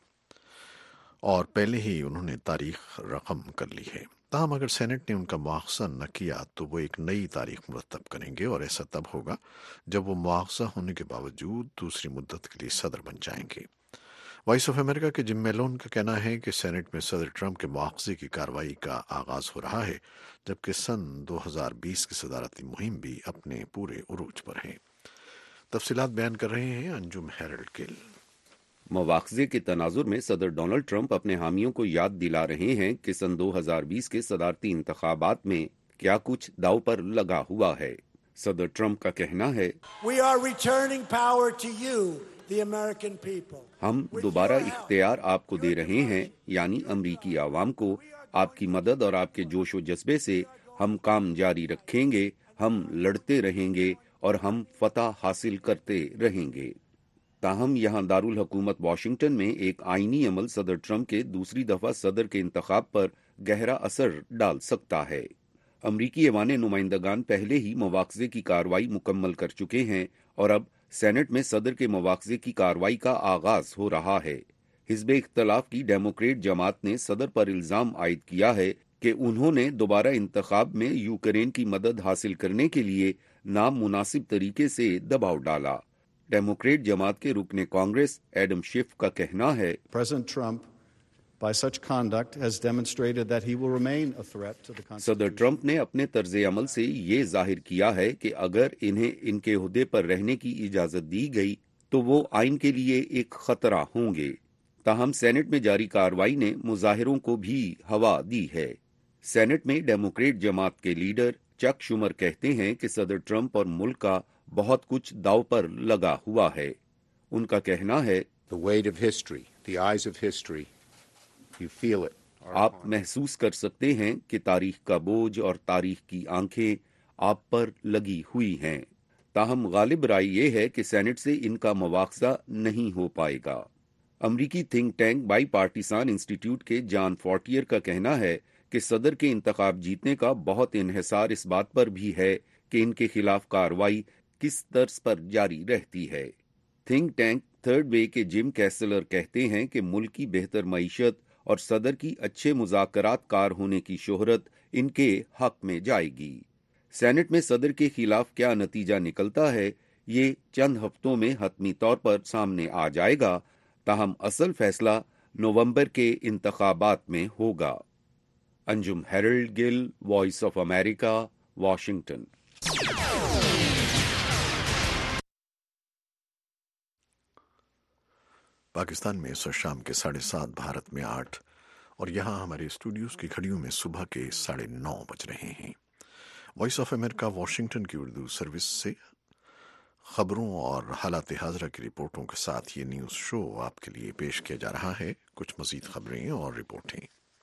और पहले ही उन्होंने तारीख रकम कर ली है। ताहम अगर सेनेट ने उनका मुआवजा न किया तो वो एक नई तारीख मुरतब करेंगे और ऐसा तब होगा जब वो मुआवजा होने के बावजूद दूसरी मुद्दत के लिए सदर बन जाएंगे। वॉइस ऑफ अमेरिका के जिम मेलोन का कहना है कि सेनेट में सदर ट्रंप के मुआवजे की कार्रवाई का आगाज हो रहा है, जबकि सन दो हज़ार बीस की सदारती मुहिम भी अपने पूरे उरूज पर है। तफसीलात बयान कर रहे हैं अंजुम हेरल्ड किल। मुआवजे के तनाजुर में सदर डोनाल्ड ट्रंप अपने हामियों को याद दिला रहे हैं कि सन दो हज़ार बीस के सदारती इंतखाबात में क्या कुछ दाव पर लगा हुआ है। सदर ट्रंप का कहना है, We are returning power to you, the American people. हम दोबारा इख्तियार आपको दे रहे हैं, यानी अमरीकी आवाम को। आपकी मदद और आपके जोश व जज्बे से हम काम जारी रखेंगे, हम लड़ते रहेंगे और हम फतह हासिल करते रहेंगे। ताहम यहाँ दारुल हुकूमत वाशिंगटन में एक आईनी अमल सदर ट्रंप के दूसरी दफा सदर के इंतखाब पर गहरा असर डाल सकता है। अमरीकी ऐवान नुमाइंदगान पहले ही मुआवजे की कार्रवाई मुकम्मल कर चुके हैं और अब सेनेट में सदर के मुआवजे की कार्रवाई का आगाज हो रहा है। हिज़्ब इख्तलाफ की डेमोक्रेट जमात ने सदर पर इल्जाम आयद किया है कि उन्होंने दोबारा इंतखाब में यूक्रेन की मदद हासिल करने के लिए नामुनासिब तरीके से दबाव डाला। डेमोक्रेट जमात के रुकने कांग्रेस एडम शिफ का कहना है, President Trump, by such conduct, has demonstrated that he will remain a threat to the Constitution. सदर ट्रंप ने अपने तर्ज अमल से ये जाहिर किया है कि अगर इन्हें इनके ओहदे पर रहने की इजाजत दी गई तो वो आइन के लिए एक खतरा होंगे। ताहम सेनेट में जारी कार्रवाई ने मुजाहिरों को भी हवा दी है। सेनेट में डेमोक्रेट जमात के लीडर चक शुमर कहते हैं कि सदर ट्रंप और मुल्क का बहुत कुछ दाव पर लगा हुआ है। उनका कहना है, The weight of history, the eyes of history, you feel it. आप महसूस कर सकते हैं कि तारीख का बोझ और तारीख की आंखें आप पर लगी हुई हैं। ताहम गालिब राय ये है कि सेनेट से इनका मुआवजा नहीं हो पाएगा। अमरीकी think tank bipartisan institute के जॉन फोर्टियर का कहना है कि सदर के इंतखाब जीतने का बहुत इन्हिसार इस बात पर भी है कि इनके खिलाफ कार्रवाई کس طرز پر جاری رہتی ہے۔ تھنک ٹینک تھرڈ وے کے جم کیسلر کہتے ہیں کہ ملک کی بہتر معیشت اور صدر کی اچھے مذاکرات کار ہونے کی شہرت ان کے حق میں جائے گی۔ سینٹ میں صدر کے خلاف کیا نتیجہ نکلتا ہے یہ چند ہفتوں میں حتمی طور پر سامنے آ جائے گا، تاہم اصل فیصلہ نومبر کے انتخابات میں ہوگا۔ Anjum Harold Gill, Voice of America, Washington. Pakistan میں اس شام کے ساڑھے سات، بھارت میں آٹھ، اور یہاں ہمارے اسٹوڈیوز کی گھڑیوں میں صبح کے ساڑھے نو بج رہے ہیں۔ وائس آف امریکہ واشنگٹن کی اردو سروس سے خبروں اور حالات حاضرہ کی رپورٹوں کے ساتھ یہ نیوز شو آپ کے لیے پیش کیا جا رہا ہے۔ کچھ مزید خبریں اور رپورٹیں۔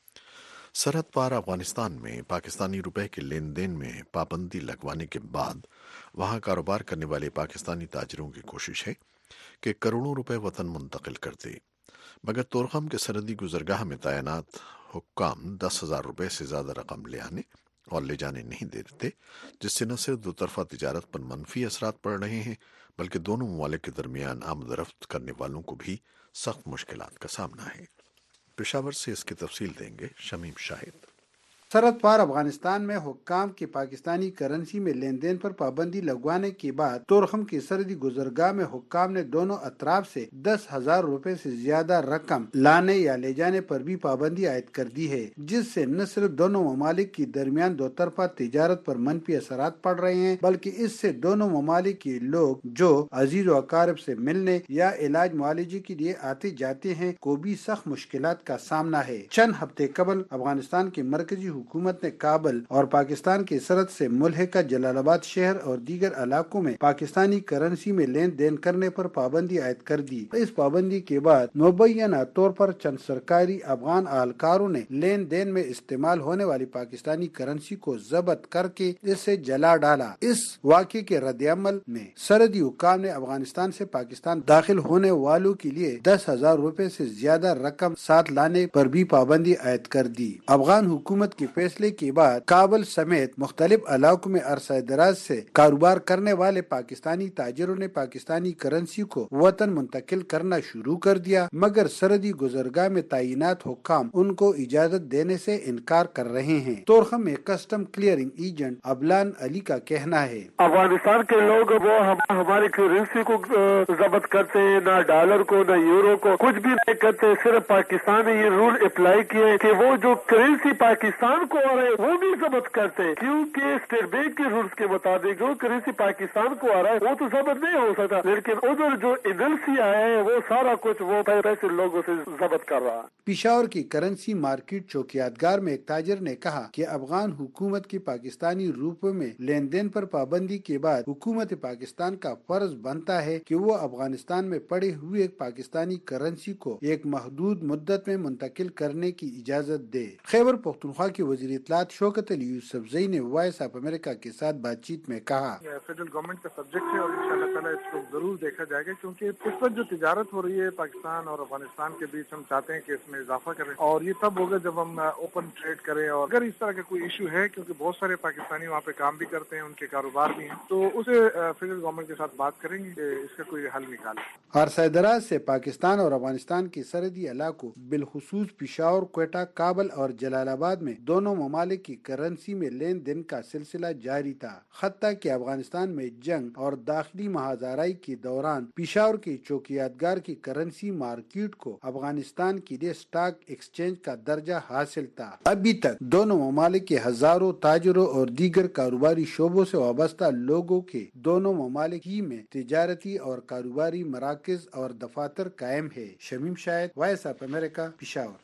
سرحد پار افغانستان میں پاکستانی روپے کے لین دین میں پابندی لگوانے کے بعد وہاں کاروبار کرنے والے پاکستانی تاجروں کی کوشش ہے کہ کروڑوں روپے وطن منتقل کر دے، مگر تورخم کے سرحدی گزرگاہ میں تعینات حکام دس ہزار روپے سے زیادہ رقم لے آنے اور لے جانے نہیں دیتے، جس سے نہ صرف دو طرفہ تجارت پر منفی اثرات پڑ رہے ہیں بلکہ دونوں ممالک کے درمیان آمد و رفت کرنے والوں کو بھی سخت مشکلات کا سامنا ہے۔ پشاور سے اس کی تفصیل دیں گے شمیم شاہد۔ سرحد پار افغانستان میں حکام کی پاکستانی کرنسی میں لین دین پر پابندی لگوانے کے بعد تورخم کی سرحدی گزرگاہ میں حکام نے دونوں اطراف سے دس ہزار روپے سے زیادہ رقم لانے یا لے جانے پر بھی پابندی عائد کر دی ہے، جس سے نہ صرف دونوں ممالک کی درمیان دو طرفہ تجارت پر منفی اثرات پڑ رہے ہیں بلکہ اس سے دونوں ممالک کے لوگ جو عزیز و اقارب سے ملنے یا علاج معالجے کے لیے آتے جاتے ہیں کو بھی سخت مشکلات کا سامنا ہے۔ چند ہفتے قبل افغانستان کے مرکزی حکومت نے کابل اور پاکستان کے سرحد سے ملحقہ جلال آباد شہر اور دیگر علاقوں میں پاکستانی کرنسی میں لین دین کرنے پر پابندی عائد کر دی۔ اس پابندی کے بعد مبینہ طور پر چند سرکاری افغان اہلکاروں نے لین دین میں استعمال ہونے والی پاکستانی کرنسی کو ضبط کر کے اس سے جلا ڈالا۔ اس واقعے کے رد عمل میں سرحدی حکام نے افغانستان سے پاکستان داخل ہونے والوں کے لیے دس ہزار روپے سے زیادہ رقم ساتھ لانے پر بھی پابندی عائد کر دی۔ افغان حکومت کے فیصلے کے بعد کابل سمیت مختلف علاقوں میں عرصہ دراز سے کاروبار کرنے والے پاکستانی تاجروں نے پاکستانی کرنسی کو وطن منتقل کرنا شروع کر دیا، مگر سرحدی گزرگاہ میں تعینات حکام ان کو اجازت دینے سے انکار کر رہے ہیں۔ تورخم میں کسٹم کلیئرنگ ایجنٹ ابلان علی کا کہنا ہے، افغانستان کے لوگ وہ ہماری کرنسی کو ضبط کرتے ہیں، نہ ڈالر کو نہ یورو کو، کچھ بھی نہیں کرتے، صرف پاکستان نے یہ رول اپلائی کیے کہ وہ جو کرنسی پاکستان کو آ رہے ہیں وہ بھی ضبط کرتے ہیں، کیونکہ اسٹیٹ بینک کے رولز کے مطابق جو کرنسی پاکستان کو آ رہا ہے وہ تو ضبط نہیں ہو سکتا، لیکن ادھر جو ایجنسی آئے ہیں وہ سارا کچھ وہ پیسے لوگوں سے ضبط کر رہا ہے۔ پشاور کی کرنسی مارکیٹ چوکیاتگار میں ایک تاجر نے کہا کہ افغان حکومت کی پاکستانی روپے میں لین دین پر پابندی کے بعد حکومت پاکستان کا فرض بنتا ہے کہ وہ افغانستان میں پڑے ہوئے پاکستانی کرنسی کو ایک محدود مدت میں منتقل کرنے کی اجازت دے۔ خیبر پختونخوا کے وزیر اطلاعات شوکت علی یوسف زئی نے وائس آف امریکہ کے ساتھ بات چیت میں کہا، فیڈرل گورنمنٹ کا سبجیکٹ ہے اور انشاءاللہ تعالیٰ اس کو ضرور دیکھا جائے گا، کیونکہ اس پر جو تجارت ہو رہی ہے پاکستان اور افغانستان کے بیچ، ہم چاہتے ہیں کہ اس میں اضافہ کریں اور یہ تب ہوگا جب ہم اوپن ٹریڈ کریں، اور اگر اس طرح کا کوئی ایشو ہے کیونکہ بہت سارے پاکستانی وہاں پہ کام بھی کرتے ہیں، ان کے کاروبار بھی ہیں، تو اسے فیڈرل گورنمنٹ کے ساتھ بات کریں گے کہ اس کا کوئی حل نکالیں۔ عرصہ دراز سے پاکستان اور افغانستان کے سرحدی علاقوں بالخصوص پشاور، کوئٹہ، کابل اور جلال آباد میں دونوں ممالک کی کرنسی میں لین دین کا سلسلہ جاری تھا، حتیٰ کہ افغانستان میں جنگ اور داخلی محاذرائی کے دوران پشاور کی چوکیاتگار کی کرنسی مارکیٹ کو افغانستان کے لیے اسٹاک ایکسچینج کا درجہ حاصل تھا۔ ابھی تک دونوں ممالک کے ہزاروں تاجروں اور دیگر کاروباری شعبوں سے وابستہ لوگوں کے دونوں ممالک ہی میں تجارتی اور کاروباری مراکز اور دفاتر قائم ہے۔ Shamim Shahid, Voice of America, Peshawar.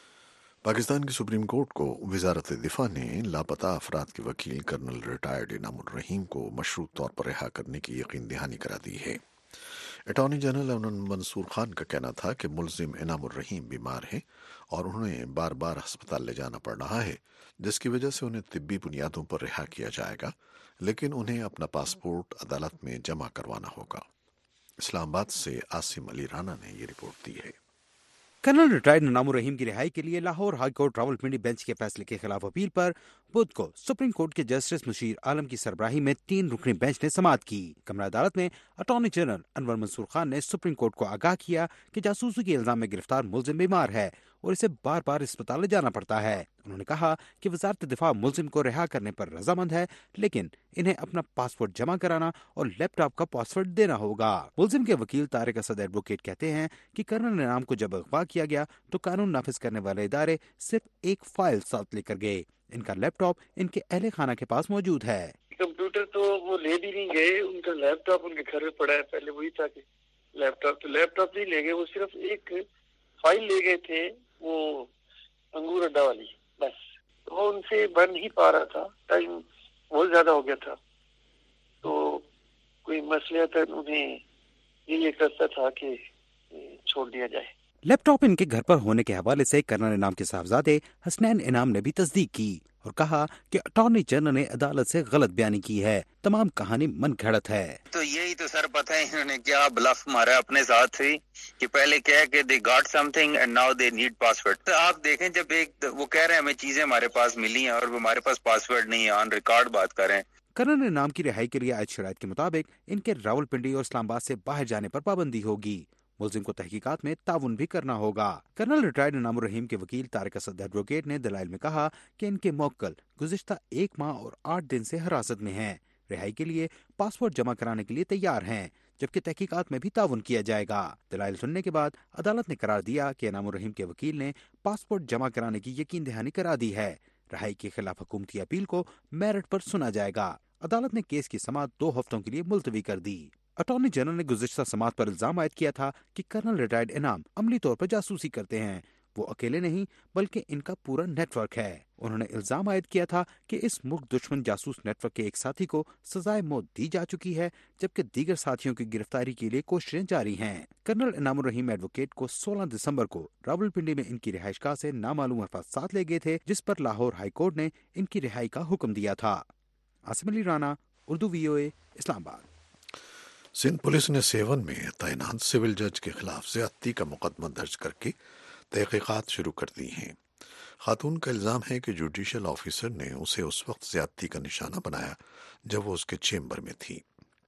Pakistan کی سپریم کورٹ کو وزارت دفاع نے لاپتہ افراد کے وکیل کرنل ریٹائرڈ انعام الرحیم کو مشروط طور پر رہا کرنے کی یقین دہانی کرا دی ہے۔ اٹارنی جنرل امن منصور خان کا کہنا تھا کہ ملزم انعام الرحیم بیمار ہیں اور انہیں بار بار ہسپتال لے جانا پڑ رہا ہے، جس کی وجہ سے انہیں طبی بنیادوں پر رہا کیا جائے گا، لیکن انہیں اپنا پاسپورٹ عدالت میں جمع کروانا ہوگا۔ اسلام آباد سے عاصم علی رانا نے یہ رپورٹ دی ہے۔ کرنل ریٹائرڈ انعام الرحیم کی رہائی کے لیے Lahore high court Rawalpindi bench کے فیصلے کے خلاف اپیل پر بدھ کو سپریم کورٹ کے جسٹس مشیر عالم کی سربراہی میں تین رکنی بینچ نے سماعت کی۔ کمرہ عدالت میں اٹارنی جنرل انور منصور خان نے سپریم کورٹ کو آگاہ کیا کہ جاسوسی کے الزام میں گرفتار ملزم بیمار ہے اور اسے بار بار اسپتال لے جانا پڑتا ہے۔ انہوں نے کہا کہ وزارت دفاع ملزم کو رہا کرنے پر رضامند ہے، لیکن انہیں اپنا پاسپورٹ جمع کرانا اور لیپ ٹاپ کا پاسورڈ دینا ہوگا۔ ملزم کے وکیل طارق اسد ایڈوکیٹ کہتے ہیں کہ کرنل انعام کو جب اغوا کیا گیا تو قانون نافذ کرنے والے ادارے صرف ایک فائل ساتھ لے کر گئے۔ ان کا لیپ ٹاپ ان کے اہل خانہ کے پاس موجود ہے۔ کمپیوٹر تو وہ لے بھی نہیں گئے، ان کا لیپ ٹاپ ان کے گھر میں پڑا ہے، پہلے وہی تھا کہ لیپ ٹاپ تو لیپ ٹاپ نہیں لے گئے، وہ صرف ایک فائل لے گئے تھے، وہ انگور اڈا والی، بس وہ ان سے بن نہیں پا رہا تھا، ٹائم بہت زیادہ ہو گیا تھا، تو کوئی مسئلہ تھا، انہیں یہ کرتا تھا کہ چھوڑ دیا جائے۔ لیپ ٹاپ ان کے گھر پر ہونے کے حوالے سے کرنل انعام کے صاحبزادے حسنین انعام نے بھی تصدیق کی اور کہا کہ اٹارنی جنرل نے عدالت سے غلط بیانی کی ہے، تمام کہانی من گھڑت ہے۔ تو یہی تو سر پتہ ہے انہوں نے کیا بلف مارا اپنے ساتھ ہی کہ پہلے کہا کہ they got something and now they need password. تو آپ دیکھیں جب ایک وہ کہہ رہے ہیں ہمیں چیزیں ہمارے پاس ملی ہیں اور ہمارے پاس پاسورڈ نہیں ہے، آن ریکارڈ بات کریں۔ کرنل انعام کی رہائی کے لیے عائد شرائط کے مطابق ان کے راولپنڈی اور اسلام آباد سے باہر جانے پر پابندی ہوگی۔ ملزم کو تحقیقات میں تعاون بھی کرنا ہوگا۔ کرنل ریٹائرڈ انعام الرحیم کے وکیل طارق اسد ایڈوکیٹ نے دلائل میں کہا کہ ان کے موکل گزشتہ ایک ماہ اور آٹھ دن سے حراست میں ہیں، رہائی کے لیے پاسپورٹ جمع کرانے کے لیے تیار ہیں، جبکہ تحقیقات میں بھی تعاون کیا جائے گا۔ دلائل سننے کے بعد عدالت نے قرار دیا کہ انعام الرحیم کے وکیل نے پاسپورٹ جمع کرانے کی یقین دہانی کرا دی ہے۔ رہائی کے خلاف حکومتی اپیل کو میرٹ پر سنا جائے گا۔ عدالت نے کیس کی سماعت دو ہفتوں کے لیے ملتوی کر دی۔ اٹارنی جنرل نے گزشتہ سماعت پر الزام عائد کیا تھا کہ کرنل ریٹائرڈ انعام عملی طور پر جاسوسی کرتے ہیں، وہ اکیلے نہیں بلکہ ان کا پورا نیٹ ورک ہے۔ انہوں نے الزام عائد کیا تھا کہ اس ملک دشمن جاسوس نیٹ ورک کے ایک ساتھی کو سزائے موت دی جا چکی ہے، جبکہ دیگر ساتھیوں کی گرفتاری کے لیے کوششیں جاری ہیں۔ کرنل انعام الرحیم ایڈوکیٹ کو سولہ دسمبر کو راولپنڈی میں ان کی رہائش گاہ سے نامعلوم افراد ساتھ لے گئے تھے، جس پر لاہور ہائی کورٹ نے ان کی رہائی کا حکم دیا تھا۔ عاصم علی رانا، اردو وی او اے، اسلام آباد۔ سندھ پولیس نے سیون میں تعینات سول جج کے خلاف زیادتی کا مقدمہ درج کر کے تحقیقات شروع کر دی ہیں۔ خاتون کا الزام ہے کہ جوڈیشل آفیسر نے اسے اس وقت زیادتی کا نشانہ بنایا جب وہ اس کے چیمبر میں تھی۔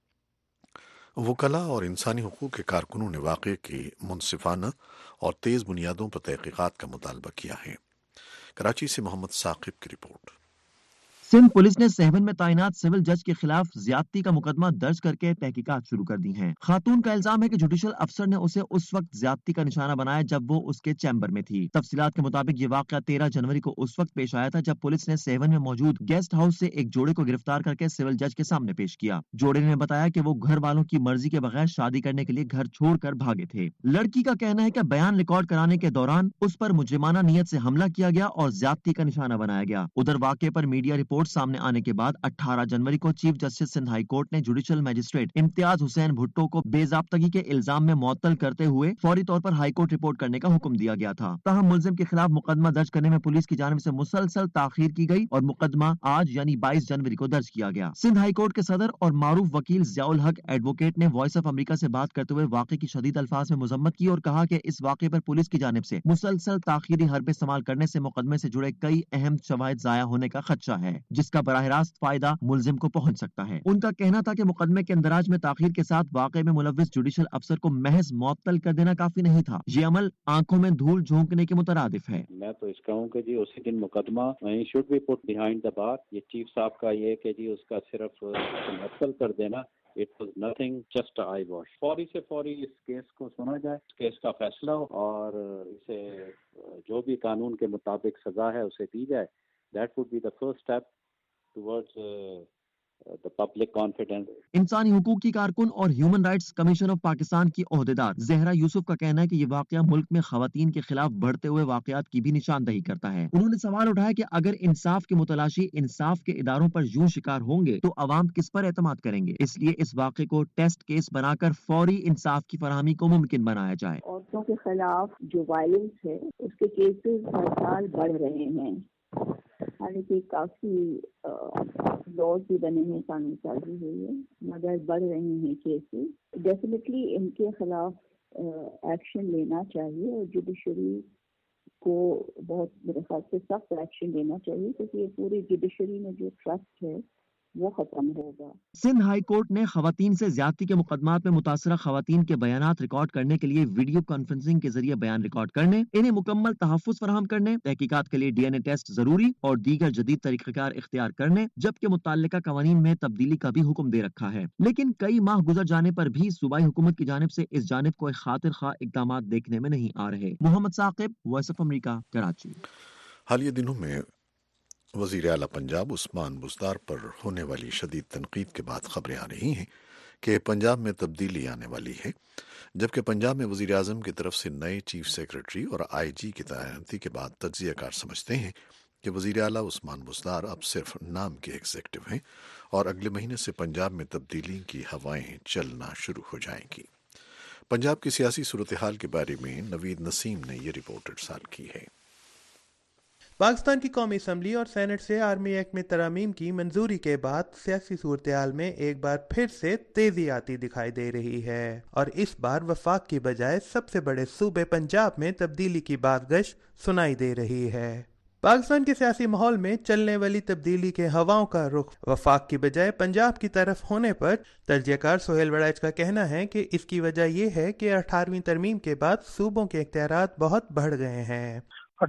وکلاء اور انسانی حقوق کے کارکنوں نے واقعے کی منصفانہ اور تیز بنیادوں پر تحقیقات کا مطالبہ کیا ہے۔ کراچی سے محمد ثاقب کی رپورٹ۔ سندھ پولیس نے سیون میں تعینات سول جج کے خلاف زیادتی کا مقدمہ درج کر کے تحقیقات شروع کر دی ہیں۔ خاتون کا الزام ہے کہ جوڈیشل افسر نے اسے اس وقت زیادتی کا نشانہ بنایا جب وہ اس کے چیمبر میں تھی۔ تفصیلات کے مطابق یہ واقعہ تیرہ جنوری کو اس وقت پیش آیا تھا جب پولیس نے سیون میں موجود گیسٹ ہاؤس سے ایک جوڑے کو گرفتار کر کے سول جج کے سامنے پیش کیا۔ جوڑے نے بتایا کہ وہ گھر والوں کی مرضی کے بغیر شادی کرنے کے لیے گھر چھوڑ کر بھاگے تھے۔ لڑکی کا کہنا ہے کہ بیان ریکارڈ کرانے کے دوران اس پر مجرمانہ نیت سے حملہ کیا گیا اور زیادتی کا نشانہ بنایا گیا۔ ادھر واقعے پر میڈیا رپورٹ سامنے آنے کے بعد اٹھارہ جنوری کو chief justice Sindh high court نے جوڈیشل میجسٹریٹ امتیاز حسین بھٹو کو بے ضابطگی کے الزام میں معطل کرتے ہوئے فوری طور پر ہائی کورٹ رپورٹ کرنے کا حکم دیا گیا تھا۔ تاہم ملزم کے خلاف مقدمہ درج کرنے میں پولیس کی جانب سے مسلسل تاخیر کی گئی اور مقدمہ آج یعنی بائیس جنوری کو درج کیا گیا۔ سندھ ہائی کورٹ کے صدر اور معروف وکیل ضیاء الحق ایڈوکیٹ نے وائس آف امریکہ سے بات کرتے ہوئے واقعے کی شدید الفاظ میں مذمت کی اور کہا کہ اس واقعے پر پولیس کی جانب سے مسلسل تاخیری حربے استعمال کرنے سے مقدمے سے جڑے کئی اہم شواہد ضائع ہونے کا خدشہ ہے، جس کا براہ راست فائدہ ملزم کو پہنچ سکتا ہے۔ ان کا کہنا تھا کہ مقدمے کے اندراج میں تاخیر کے ساتھ واقعے میں ملوث جوڈیشل افسر کو محض معطل کر دینا کافی نہیں تھا، یہ عمل آنکھوں میں دھول جھونکنے کے مترادف ہے۔ میں تو اس کا ہوں کہ جی اسی دن مقدمہ should be put behind the bar. یہ چیف صاحب کا یہ کہ جی اس کا صرف معطل کر دینا، It was nothing, just a eye wash. فوری سے فوری اس کیس کو سنا جائے، اس کیس کا فیصلہ ہو اور اسے جو بھی قانون کے مطابق سزا ہے اسے دی جائے۔ That would be the first step towards uh, the public confidence. انسانی حقوق کی کارکن اور Human Rights Commission of Pakistan کی عہدیدار زہرا یوسف کا کہنا ہے کہ یہ واقعہ ملک میں خواتین کے خلاف بڑھتے ہوئے واقعات کی بھی نشاندہی کرتا ہے۔ انہوں نے سوال اٹھایا کہ اگر انصاف کے متلاشی انصاف کے اداروں پر یوں شکار ہوں گے تو عوام کس پر اعتماد کریں گے، اس لیے اس واقعے کو ٹیسٹ کیس بنا کر فوری انصاف کی فراہمی کو ممکن بنایا جائے۔ عورتوں کے خلاف جو وائلنس ہے اس کے کیسز ہر سال بڑھ رہے ہیں، حالانکہ کافی لاز بھی بنے ہیں، قانون سازی ہوئی ہے، مگر بڑھ رہے ہیں کیسز۔ ڈیفینیٹلی ان کے خلاف ایکشن لینا چاہیے اور جوڈیشری کو بہت میرے خیال سے سخت ایکشن لینا چاہیے، کیونکہ یہ پوری جوڈیشری میں جو ٹرسٹ ہے وہ ختم ہوگا۔ سندھ ہائی کورٹ نے خواتین سے زیادتی کے مقدمات میں متاثرہ خواتین کے بیانات ریکارڈ کرنے کے لیے ویڈیو کانفرنسنگ کے ذریعے بیان ریکارڈ کرنے، انہیں مکمل تحفظ فراہم کرنے، تحقیقات کے لیے ڈی این اے ٹیسٹ ضروری اور دیگر جدید طریقہ کار اختیار کرنے جبکہ متعلقہ قوانین میں تبدیلی کا بھی حکم دے رکھا ہے، لیکن کئی ماہ گزر جانے پر بھی صوبائی حکومت کی جانب سے اس جانب کوئی خاطر خواہ اقدامات دیکھنے میں نہیں آ رہے۔ Muhammad Saqib, Voice of America, Karachi. حالیہ دنوں میں وزیر اعلیٰ پنجاب عثمان بزدار پر ہونے والی شدید تنقید کے بعد خبریں آ رہی ہیں کہ پنجاب میں تبدیلی آنے والی ہے، جبکہ پنجاب میں وزیر اعظم کی طرف سے نئے چیف سیکرٹری اور آئی جی کی تعیناتی کے بعد تجزیہ کار سمجھتے ہیں کہ وزیر اعلیٰ عثمان بزدار اب صرف نام کے ایگزیکٹو ہیں اور اگلے مہینے سے پنجاب میں تبدیلی کی ہوائیں چلنا شروع ہو جائیں گی۔ پنجاب کی سیاسی صورتحال کے بارے میں نوید نسیم نے یہ رپورٹ ارسال کی ہے۔ پاکستان کی قومی اسمبلی اور سینٹ سے آرمی ایکٹ میں ترامیم کی منظوری کے بعد سیاسی صورتحال میں ایک بار پھر سے تیزی آتی دکھائی دے رہی ہے اور اس بار وفاق کی بجائے سب سے بڑے صوبے پنجاب میں تبدیلی کی بازگشت سنائی دے رہی ہے۔ پاکستان کے سیاسی ماحول میں چلنے والی تبدیلی کے ہواؤں کا رخ وفاق کی بجائے پنجاب کی طرف ہونے پر تجزیہ کار سہیل وڑائچ کا کہنا ہے کہ اس کی وجہ یہ ہے کہ اٹھارہویں ترمیم کے بعد صوبوں کے اختیارات بہت بڑھ گئے ہیں۔